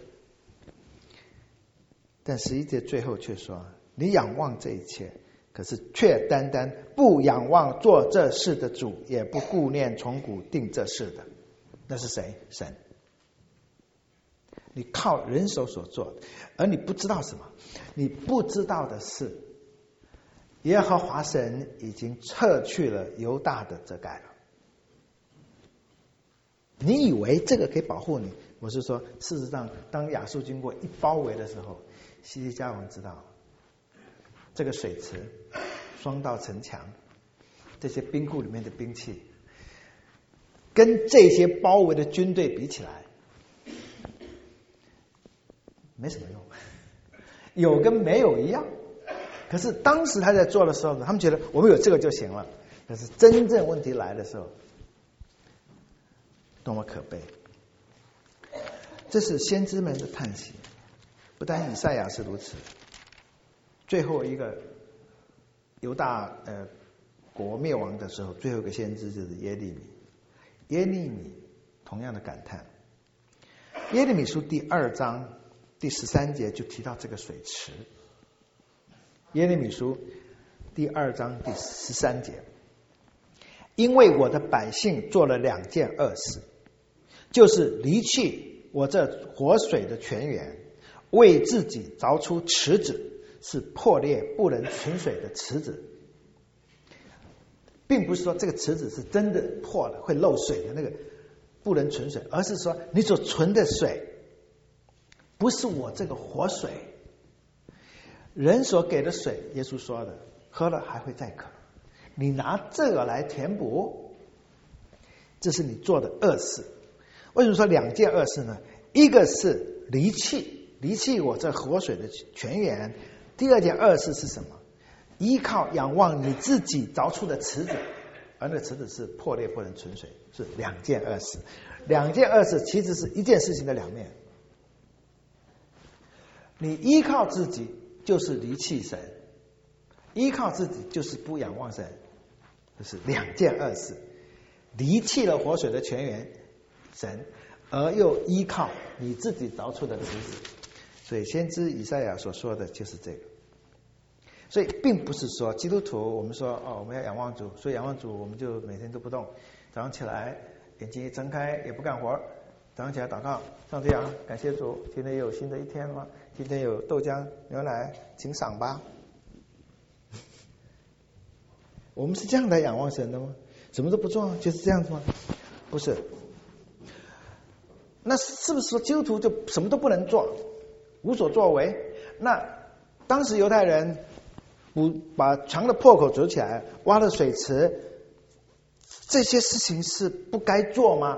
但十一节最后却说，你仰望这一切，可是却单单不仰望做这事的主，也不顾念从古定这事的。那是谁？神。你靠人手所做的，而你不知道什么？你不知道的是，耶和华神已经撤去了犹大的遮盖了。你以为这个可以保护你？我是说，事实上，当亚述经过一包围的时候，西西家王知道，这个水池、双道城墙、这些兵库里面的兵器，跟这些包围的军队比起来，没什么用，有跟没有一样。可是当时他在做的时候呢，他们觉得我们有这个就行了。可是真正问题来的时候，多么可悲！这是先知们的叹息。不单以赛亚是如此，最后一个犹大呃国灭亡的时候，最后一个先知就是耶利米。耶利米同样的感叹。耶利米书第二章第十三节就提到这个水池。耶利米书第二章第十三节，因为我的百姓做了两件恶事，就是离弃我这活水的泉源，为自己凿出池子，是破裂不能存水的池子。并不是说这个池子是真的破了会漏水的那个不能存水，而是说你所存的水不是我这个活水，人所给的水，耶稣说的，喝了还会再渴，你拿这个来填补，这是你做的恶事。为什么说两件恶事呢？一个是离弃离弃我这活水的泉源，第二件恶事是什么？依靠仰望你自己凿出的池子，而那个池子是破裂不能存水，是两件恶事。两件恶事其实是一件事情的两面。你依靠自己就是离弃神，依靠自己就是不仰望神，这是两件恶事。离弃了活水的泉源神，而又依靠你自己凿出的池子。所以先知以赛亚所说的就是这个。所以并不是说基督徒我们说哦我们要仰望主，所以仰望主我们就每天都不动，早上起来眼睛一睁开也不干活，早上起来祷告，上帝啊感谢主，今天有新的一天吗？今天有豆浆牛奶请赏吧。我们是这样来仰望神的吗？什么都不做就是这样子吗？不是。那是不是说基督徒就什么都不能做，无所作为？那当时犹太人不把墙的破口筑起来，挖了水池，这些事情是不该做吗？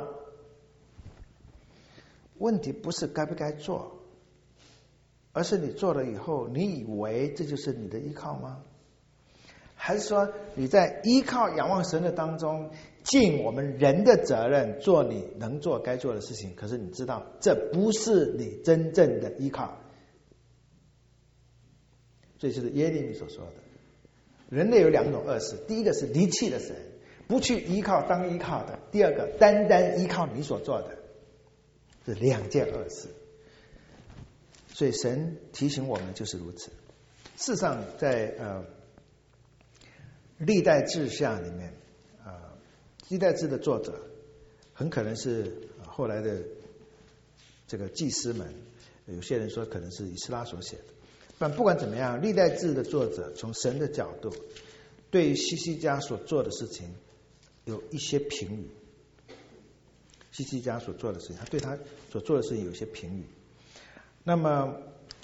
问题不是该不该做，而是你做了以后，你以为这就是你的依靠吗？还是说你在依靠仰望神的当中，尽我们人的责任，做你能做该做的事情，可是你知道这不是你真正的依靠。 这就是耶利米所说的。人类有两种恶事，第一个是离弃了神，不去依靠当依靠的；第二个单单依靠你所做的，这两件恶事。所以神提醒我们就是如此。事实上在呃历代志下里面，呃历代志的作者很可能是后来的这个祭司们，有些人说可能是以斯拉所写的。但不管怎么样，历代志的作者从神的角度对希西家所做的事情有一些评语。希西家所做的事情，他对他所做的事情有一些评语。那么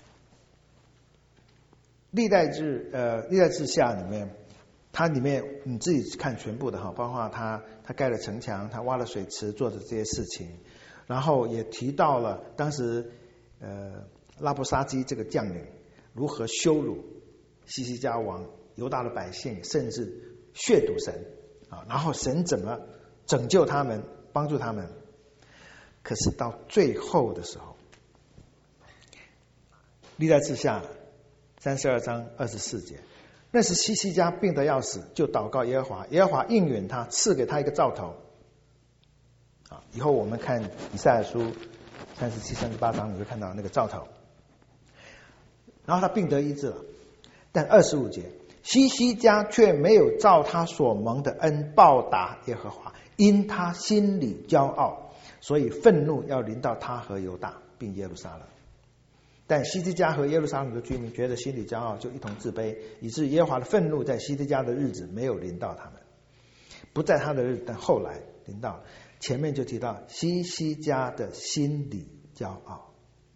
历代志呃历代志下里面，它里面你自己看全部的哈，包括他他盖了城墙，他挖了水池，做的这些事情，然后也提到了当时呃拉伯沙基这个将领如何羞辱希西家王、犹大的百姓，甚至亵渎神啊，然后神怎么拯救他们、帮助他们。可是到最后的时候，历代志下三十二章二十四节，那时希西家病得要死，就祷告耶和华，耶和华应允他，赐给他一个兆头。啊，以后我们看以赛亚书三十七、三十八章，你会看到那个兆头。然后他病得医治了，但二十五节，希西家却没有照他所蒙的恩报答耶和华，因他心里骄傲，所以愤怒要临到他和犹大并耶路撒冷。但希西家和耶路撒冷的居民觉得心里骄傲，就一同自卑，以致耶和华的愤怒在希西家的日子没有临到他们，不在他的日子，但后来临到。前面就提到希西家的心里骄傲，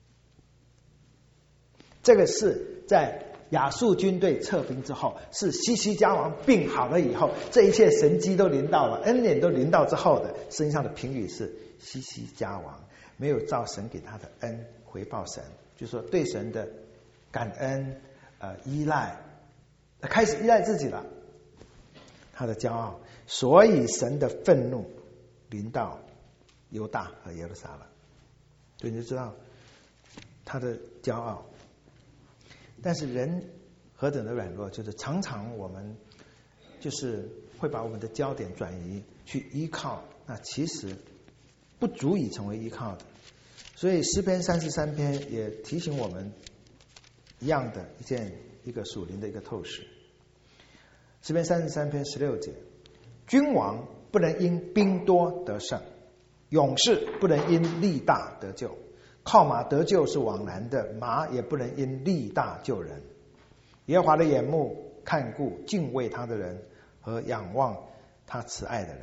这个是在亚述军队撤兵之后，是希西家王病好了以后，这一切神迹都临到了，恩典都临到之后的身上的评语是希西家王没有照神给他的恩回报神，就是说对神的感恩呃依赖，开始依赖自己了，他的骄傲，所以神的愤怒临到犹大和耶路撒冷，所以你就知道他的骄傲。但是人何等的软弱，就是常常我们就是会把我们的焦点转移去依靠，那其实不足以成为依靠的。所以诗篇三十三篇也提醒我们一样的一件一个属灵的一个透视。诗篇三十三篇十六节，君王不能因兵多得胜，勇士不能因力大得救。靠马得救是枉然的，马也不能因力大救人。耶和华的眼目看顾敬畏他的人和仰望他慈爱的人。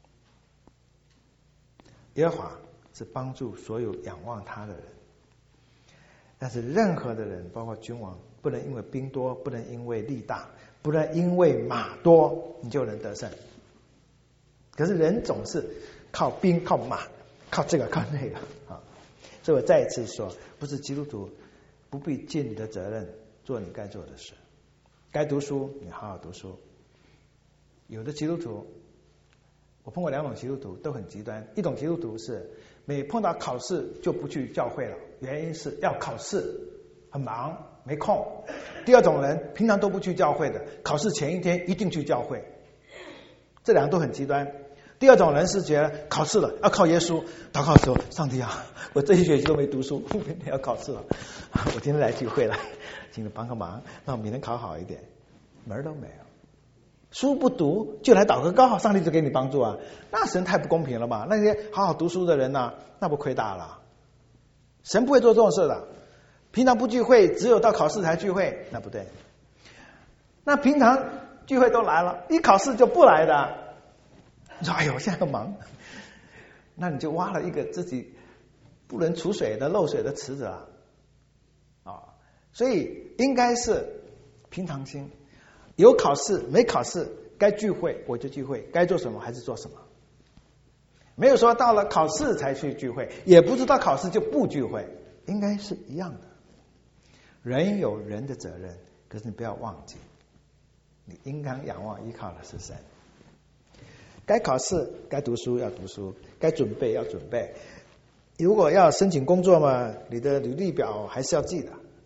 耶和华是帮助所有仰望他的人，但是任何的人，包括君王，不能因为兵多，不能因为力大，不能因为马多，你就能得胜。可是人总是靠兵、靠马、靠这个、靠那个啊。所以我再一次说，不是基督徒不必尽你的责任，做你该做的事。该读书你好好读书。有的基督徒，我碰过两种基督徒都很极端。一种基督徒是每碰到考试就不去教会了，原因是要考试，很忙没空。第二种人平常都不去教会的，考试前一天一定去教会。这两个都很极端。第二种人是觉得考试了要靠耶稣，祷告的时候，上帝啊，我这一学期都没读书，明天要考试了，我今天来聚会了，请你帮个忙，让我明天考好一点，门儿都没有。书不读就来祷个告，上帝就给你帮助啊？那神太不公平了吧？那些好好读书的人呢、啊，那不亏大了。神不会做这种事的，平常不聚会，只有到考试才聚会，那不对。那平常聚会都来了，一考试就不来的。你说哎呦，现在很忙，那你就挖了一个自己不能储水的漏水的池子啊！啊，所以应该是平常心，有考试没考试，该聚会我就聚会，该做什么还是做什么，没有说到了考试才去聚会，也不知道考试就不聚会，应该是一样的。人有人的责任，可是你不要忘记，你应当仰望依靠的是神。该考试该读书要读书，该准备要准备。如果要申请工作嘛，你的履历表还是要记的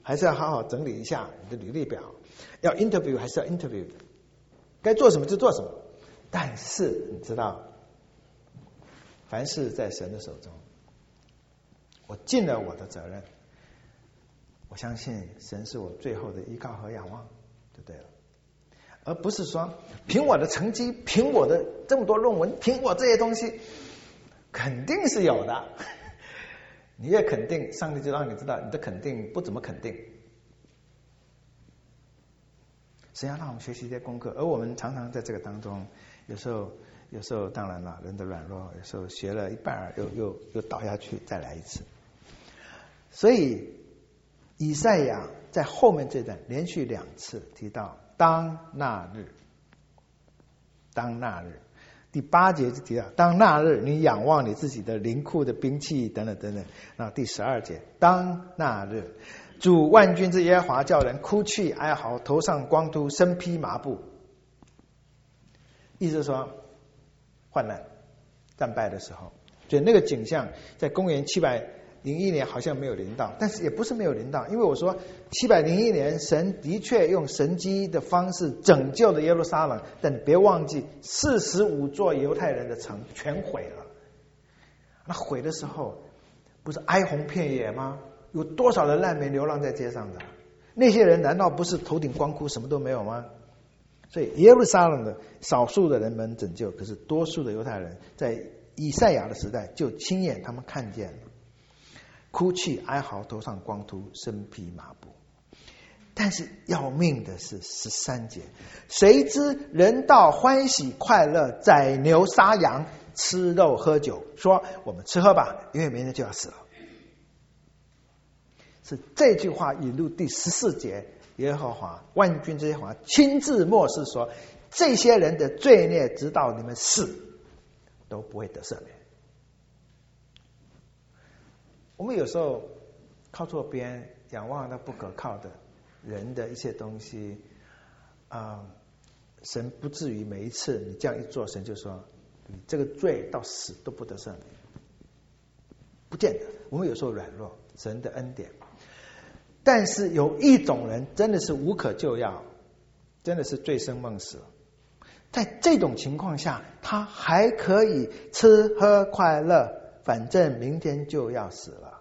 还是要好好整理一下你的履历表，要 interview 还是要 interview， 该做什么就做什么。但是你知道，凡事在神的手中，我尽了我的责任，我相信神是我最后的依靠和仰望，就对了。而不是说凭我的成绩，凭我的这么多论文，凭我这些东西，肯定是有的。你越肯定，上帝就让你知道你的肯定不怎么肯定。神要让我们学习一些功课，而我们常常在这个当中，有时候有时候当然了，人的软弱，有时候学了一半又又又倒下去，再来一次。所以以赛亚在后面这段连续两次提到当那日，当那日，第八节就提到当那日你仰望你自己的灵库的兵器等等等等。然后第十二节，当那日主万军之耶和华叫人哭泣哀嚎，头上光秃，身披麻布。意思是说患难战败的时候，所以那个景象在公元七百零一年好像没有临到，但是也不是没有临到，因为我说七百零一年神的确用神迹的方式拯救了耶路撒冷，但别忘记四十五座犹太人的城全毁了。那毁的时候不是哀鸿遍野吗？有多少人难民流浪在街上的？那些人难道不是头顶光秃什么都没有吗？所以耶路撒冷的少数的人们拯救，可是多数的犹太人在以赛亚的时代就亲眼他们看见了，哭泣哀嚎，头上光秃，身披麻布。但是要命的是十三节，谁知人道欢喜快乐，宰牛杀羊，吃肉喝酒，说我们吃喝吧，因为明天就要死了。是这句话引入第十四节，耶和华万军之耶和华亲自默示说，这些人的罪孽直到你们死都不会得赦免。我们有时候靠错边，仰望那不可靠的人的一些东西啊、呃，神不至于每一次你这样一做，神就说你这个罪到死都不得赦免，不见得。我们有时候软弱，神的恩典。但是有一种人真的是无可救药，真的是醉生梦死，在这种情况下他还可以吃喝快乐，反正明天就要死了。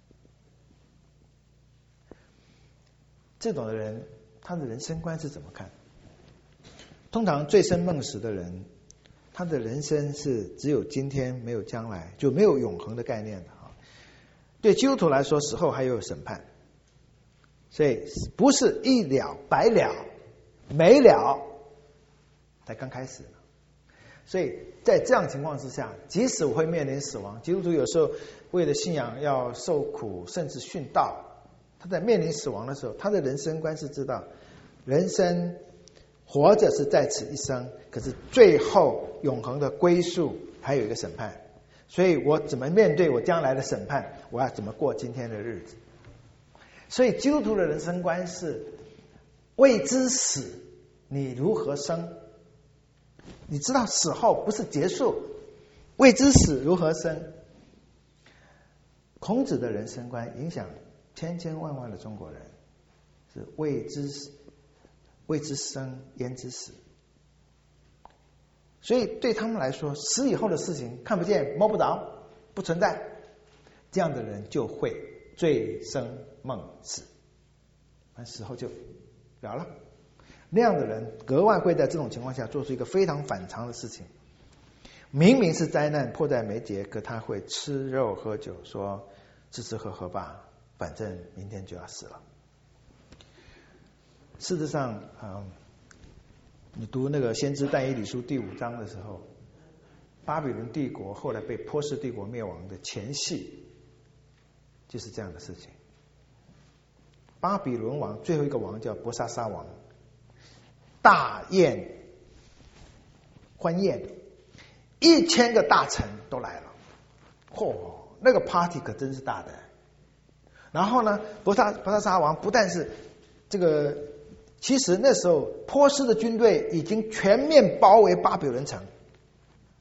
这种的人他的人生观是怎么看？通常醉生梦死的人，他的人生是只有今天没有将来，就没有永恒的概念的。对基督徒来说，死后还有审判，所以不是一了百了没了才刚开始。所以在这样情况之下，即使我会面临死亡，基督徒有时候为了信仰要受苦甚至殉道，他在面临死亡的时候，他的人生观是知道人生活着是在此一生，可是最后永恒的归宿还有一个审判，所以我怎么面对我将来的审判，我要怎么过今天的日子。所以基督徒的人生观是未知死你如何生，你知道死后不是结束，未知死如何生。孔子的人生观影响千千万万的中国人，是未知死未知生焉知死。所以对他们来说，死以后的事情看不见摸不着不存在，这样的人就会醉生梦死，完死后就了了。那样的人格外会在这种情况下做出一个非常反常的事情，明明是灾难迫在眉睫，可他会吃肉喝酒，说吃吃喝喝吧，反正明天就要死了。事实上、嗯、你读那个先知但以理书第五章的时候，巴比伦帝国后来被波斯帝国灭亡的前夕就是这样的事情。巴比伦王最后一个王叫伯沙撒王，大宴欢宴，一千个大臣都来了，嚯、哦，那个 party 可真是大的。然后呢，伯沙伯沙撒王不但是这个，其实那时候波斯的军队已经全面包围巴比伦城，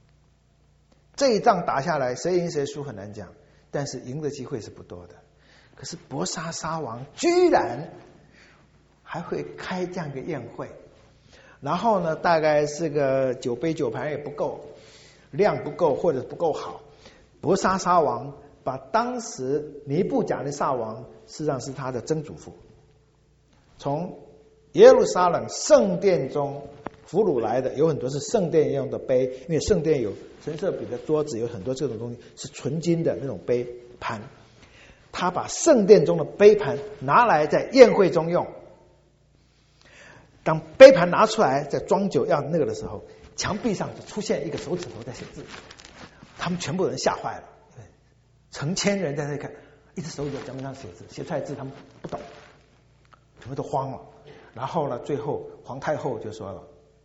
这一仗打下来，谁赢谁输很难讲，但是赢的机会是不多的。 可是伯沙沙王居然还会开这样一个宴会，然后呢，大概是个酒杯酒盘也不够，量不够或者不够好。伯沙沙王把当时尼布甲尼撒王，事实上是他的曾祖父，从耶路撒冷圣殿中俘虏来的，有很多是圣殿用的杯，因为圣殿有神设比的桌子，有很多这种东西是纯金的那种杯盘。他把圣殿中的杯盘拿来在宴会中用。当杯盘拿出来在装酒要那个的时候，墙壁上就出现一个手指头在写字，他们全部人吓坏了，成千人在那看，一只手指在墙壁上写字，写出来的字他们不懂，全部都慌了。然后呢，最后皇太后就说了，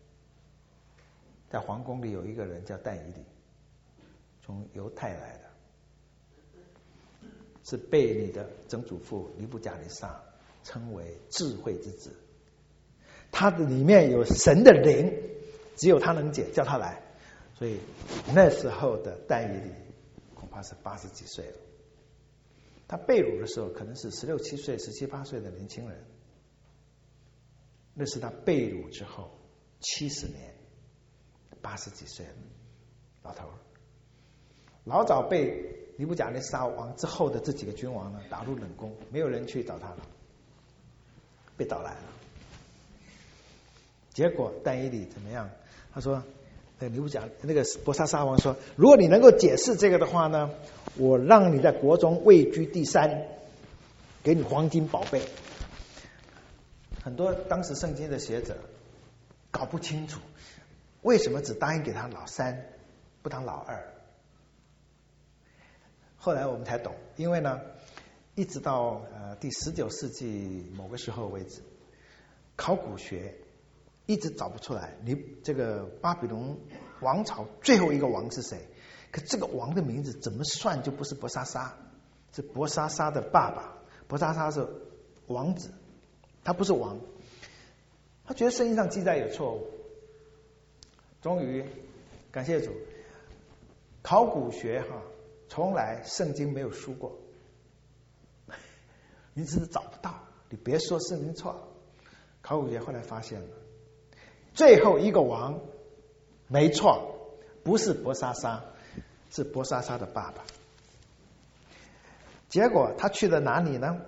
在皇宫里有一个人叫但以理，从犹太来的，是被你的曾祖父尼布甲尼撒称为智慧之子，他的里面有神的灵，只有他能解，叫他来。所以那时候的但以理恐怕是八十几岁了，他被掳的时候可能是十六七岁、十七八岁的年轻人，那是他被掳之后七十年，八十几岁了，老头，老早被尼布甲尼撒王之后的这几个君王呢打入冷宫，没有人去找他了，被找来了。结果但以理怎么样？他说，那个尼布甲那个伯沙撒王说，如果你能够解释这个的话呢，我让你在国中位居第三，给你黄金宝贝。很多当时圣经的学者搞不清楚，为什么只答应给他老三，不当老二。后来我们才懂，因为呢，一直到呃第十九世纪某个时候为止，考古学一直找不出来你这个巴比伦王朝最后一个王是谁。可这个王的名字怎么算就不是伯沙撒，是伯沙撒的爸爸。伯沙撒是王子，他不是王。他觉得圣经上记载有错误，终于感谢主，考古学哈从来圣经没有输过，你只是找不到，你别说圣经错了。考古学后来发现了，最后一个王没错，不是伯沙撒，是伯沙撒的爸爸。结果他去了哪里呢？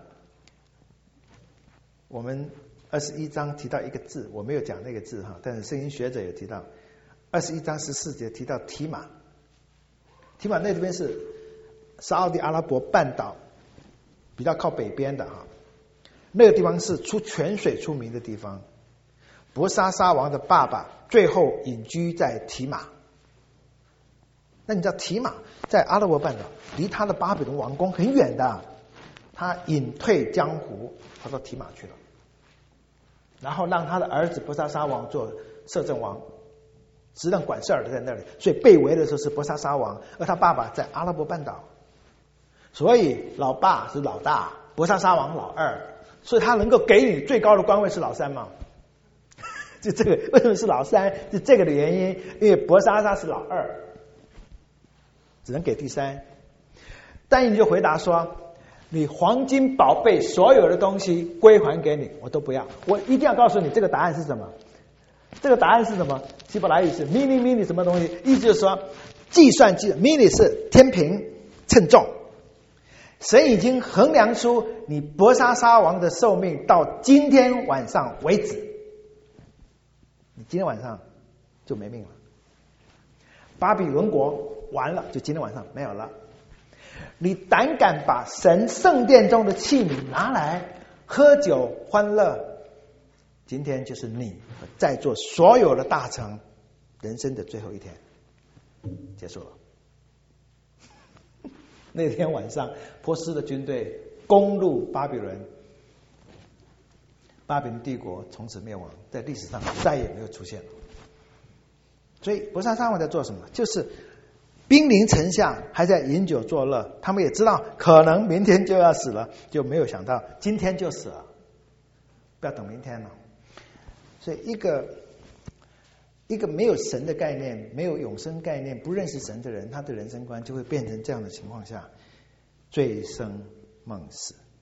我们二十一章提到一个字，我没有讲那个字哈，但是圣经学者也提到，二十一章十四节提到提马。提马那边是沙烏地阿拉伯半岛比较靠北边的哈，那个地方是出泉水出名的地方。伯沙撒王的爸爸最后隐居在提马。那你知道提马在阿拉伯半岛离他的巴比伦王宫很远的，他隐退江湖，跑到提马去了，然后让他的儿子伯沙撒王做摄政王，执政管事儿的在那里，所以被围的时候是伯沙撒王，而他爸爸在阿拉伯半岛，所以老爸是老大，伯沙撒王老二，所以他能够给你最高的官位是老三嘛？就这个为什么是老三？是这个的原因，因为伯沙撒是老二，只能给第三。但你就回答说，你黄金宝贝所有的东西归还给你，我都不要。我一定要告诉你这个答案是什么。这个答案是什么？希伯来语是 mini mini 什么东西？意思就是说，计算机 mini 是天平称重，神已经衡量出你伯沙撒王的寿命到今天晚上为止，你今天晚上就没命了。巴比伦国完了，就今天晚上没有了。你胆敢把神圣殿中的器皿拿来喝酒欢乐，今天就是你和在座所有的大臣人生的最后一天，结束了。那天晚上，波斯的军队攻入巴比伦，巴比伦帝国从此灭亡，在历史上再也没有出现了。所以伯沙撒王在做什么？就是兵临城下，还在饮酒作乐。他们也知道可能明天就要死了，就没有想到今天就死了，不要等明天了。所以一个一个没有神的概念，没有永生概念，不认识神的人，他的人生观就会变成这样的情况下，醉生梦死，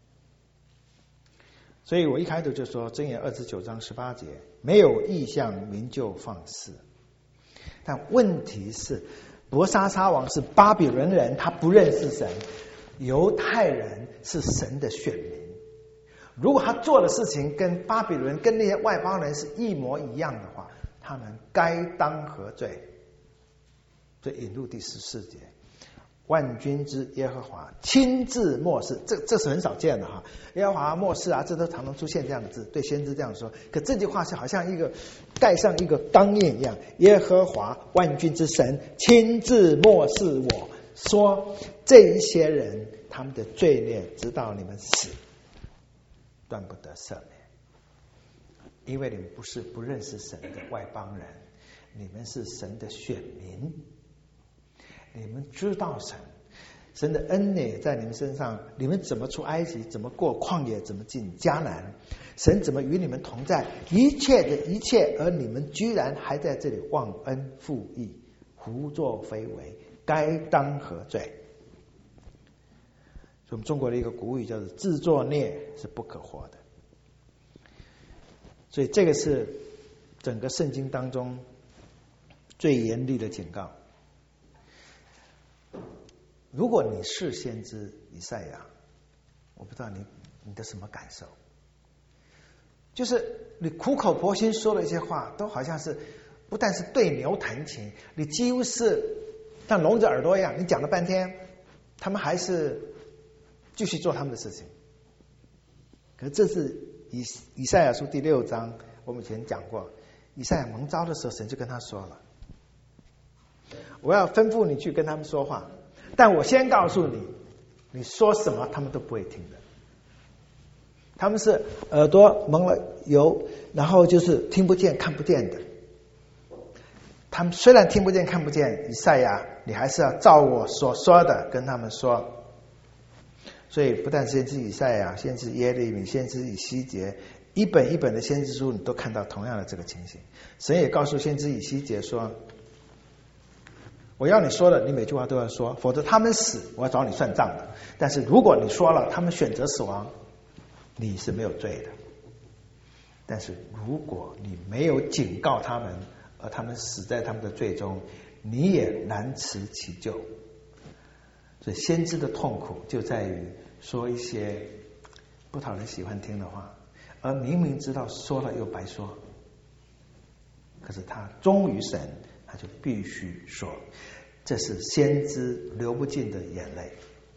所以我一开头就说箴言二十九章十八节，没有异象，民就放肆。但问题是，伯沙撒王是巴比伦人，他不认识神；犹太人是神的选民。如果他做的事情跟巴比伦、跟那些外邦人是一模一样的话，他们该当何罪？这引入第十四节，万军之耶和华亲自漠视，这这是很少见的哈。耶和华漠视啊，这都常常出现这样的字，对先知这样说。可这句话是好像一个盖上一个钢印一样，耶和华万军之神亲自漠视我，说这一些人他们的罪孽直到你们死断不得赦免，因为你们不是不认识神的外邦人，你们是神的选民，你们知道神。神的恩典在你们身上，你们怎么出埃及，怎么过旷野，怎么进迦南，神怎么与你们同在，一切的一切，而你们居然还在这里忘恩负义，胡作非为，该当何罪？所以我们中国的一个古语叫做自作孽是不可活的。所以这个是整个圣经当中最严厉的警告。如果你是先知以赛亚，我不知道你你的什么感受，就是你苦口婆心说的一些话，都好像是不但是对牛弹琴，你几乎是像聋子耳朵一样，你讲了半天，他们还是继续做他们的事情。可是这是以以赛亚书第六章，我们以前讲过，以赛亚蒙召的时候，神就跟他说了，我要吩咐你去跟他们说话，但我先告诉你，你说什么他们都不会听的。他们是耳朵蒙了油，然后就是听不见看不见的。他们虽然听不见看不见，以赛亚你还是要照我所说的跟他们说。所以不但先知以赛亚，先知耶利米，先知以西结，一本一本的先知书你都看到同样的这个情形。神也告诉先知以西结说，我要你说的你每句话都要说，否则他们死我要找你算账的。但是如果你说了他们选择死亡，你是没有罪的。但是如果你没有警告他们，而他们死在他们的罪中，你也难辞其咎。所以先知的痛苦就在于说一些不讨人喜欢听的话，而明明知道说了又白说，可是他忠于神，他就必须说，这是先知流不尽的眼泪。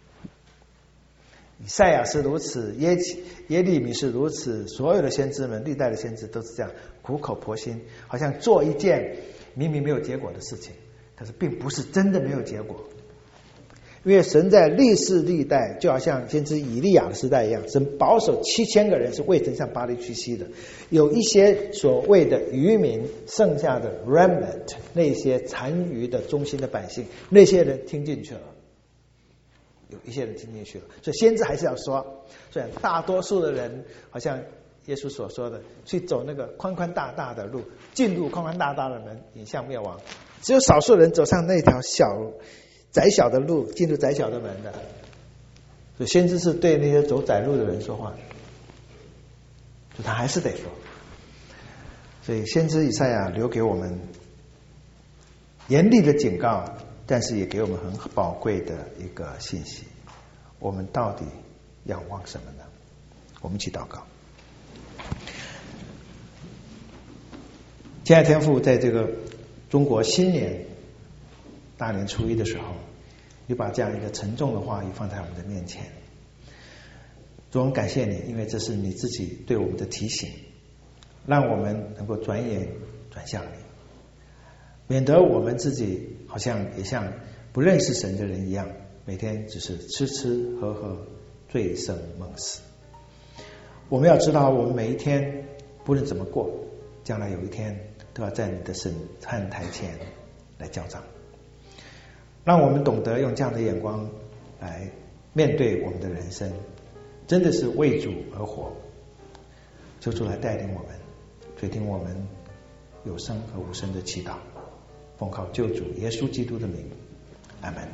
以赛亚是如此，耶耶利米是如此，所有的先知们，历代的先知都是这样苦口婆心，好像做一件明明没有结果的事情，可是并不是真的没有结果。因为神在历世历代，就好像先知以利亚的时代一样，神保守七千个人是未曾向巴黎屈膝的，有一些所谓的渔民，剩下的 remnant 那些残余的忠心的百姓，那些人听进去了，有一些人听进去了，所以先知还是要说。虽然大多数的人好像耶稣所说的，去走那个宽宽大大的路，进入宽宽大大的门，引向灭亡，只有少数人走上那条小窄小的路，进入窄小的门的。所以先知是对那些走窄路的人说话，所以他还是得说。所以先知以赛亚留给我们严厉的警告，但是也给我们很宝贵的一个信息。我们到底仰望什么呢？我们一起祷告。亲爱的天父，在这个中国新年大年初一的时候，你把这样一个沉重的话语放在我们的面前。主，我们感谢你，因为这是你自己对我们的提醒，让我们能够转眼转向你，免得我们自己好像也像不认识神的人一样，每天只是吃吃喝喝，醉生梦死。我们要知道，我们每一天不论怎么过，将来有一天都要在你的审判台前来交账。让我们懂得用这样的眼光来面对我们的人生，真的是为主而活。求主来带领我们，垂听我们有声和无声的祈祷，奉靠救主耶稣基督的名，阿们。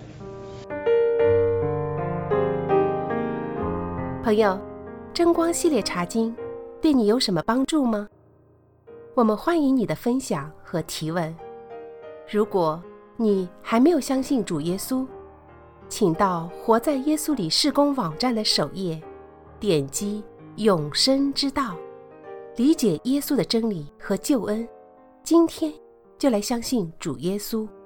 朋友，真光系列查经对你有什么帮助吗？我们欢迎你的分享和提问。如果你还没有相信主耶稣，请到活在耶稣里事工网站的首页，点击永生之道，理解耶稣的真理和救恩。今天就来相信主耶稣。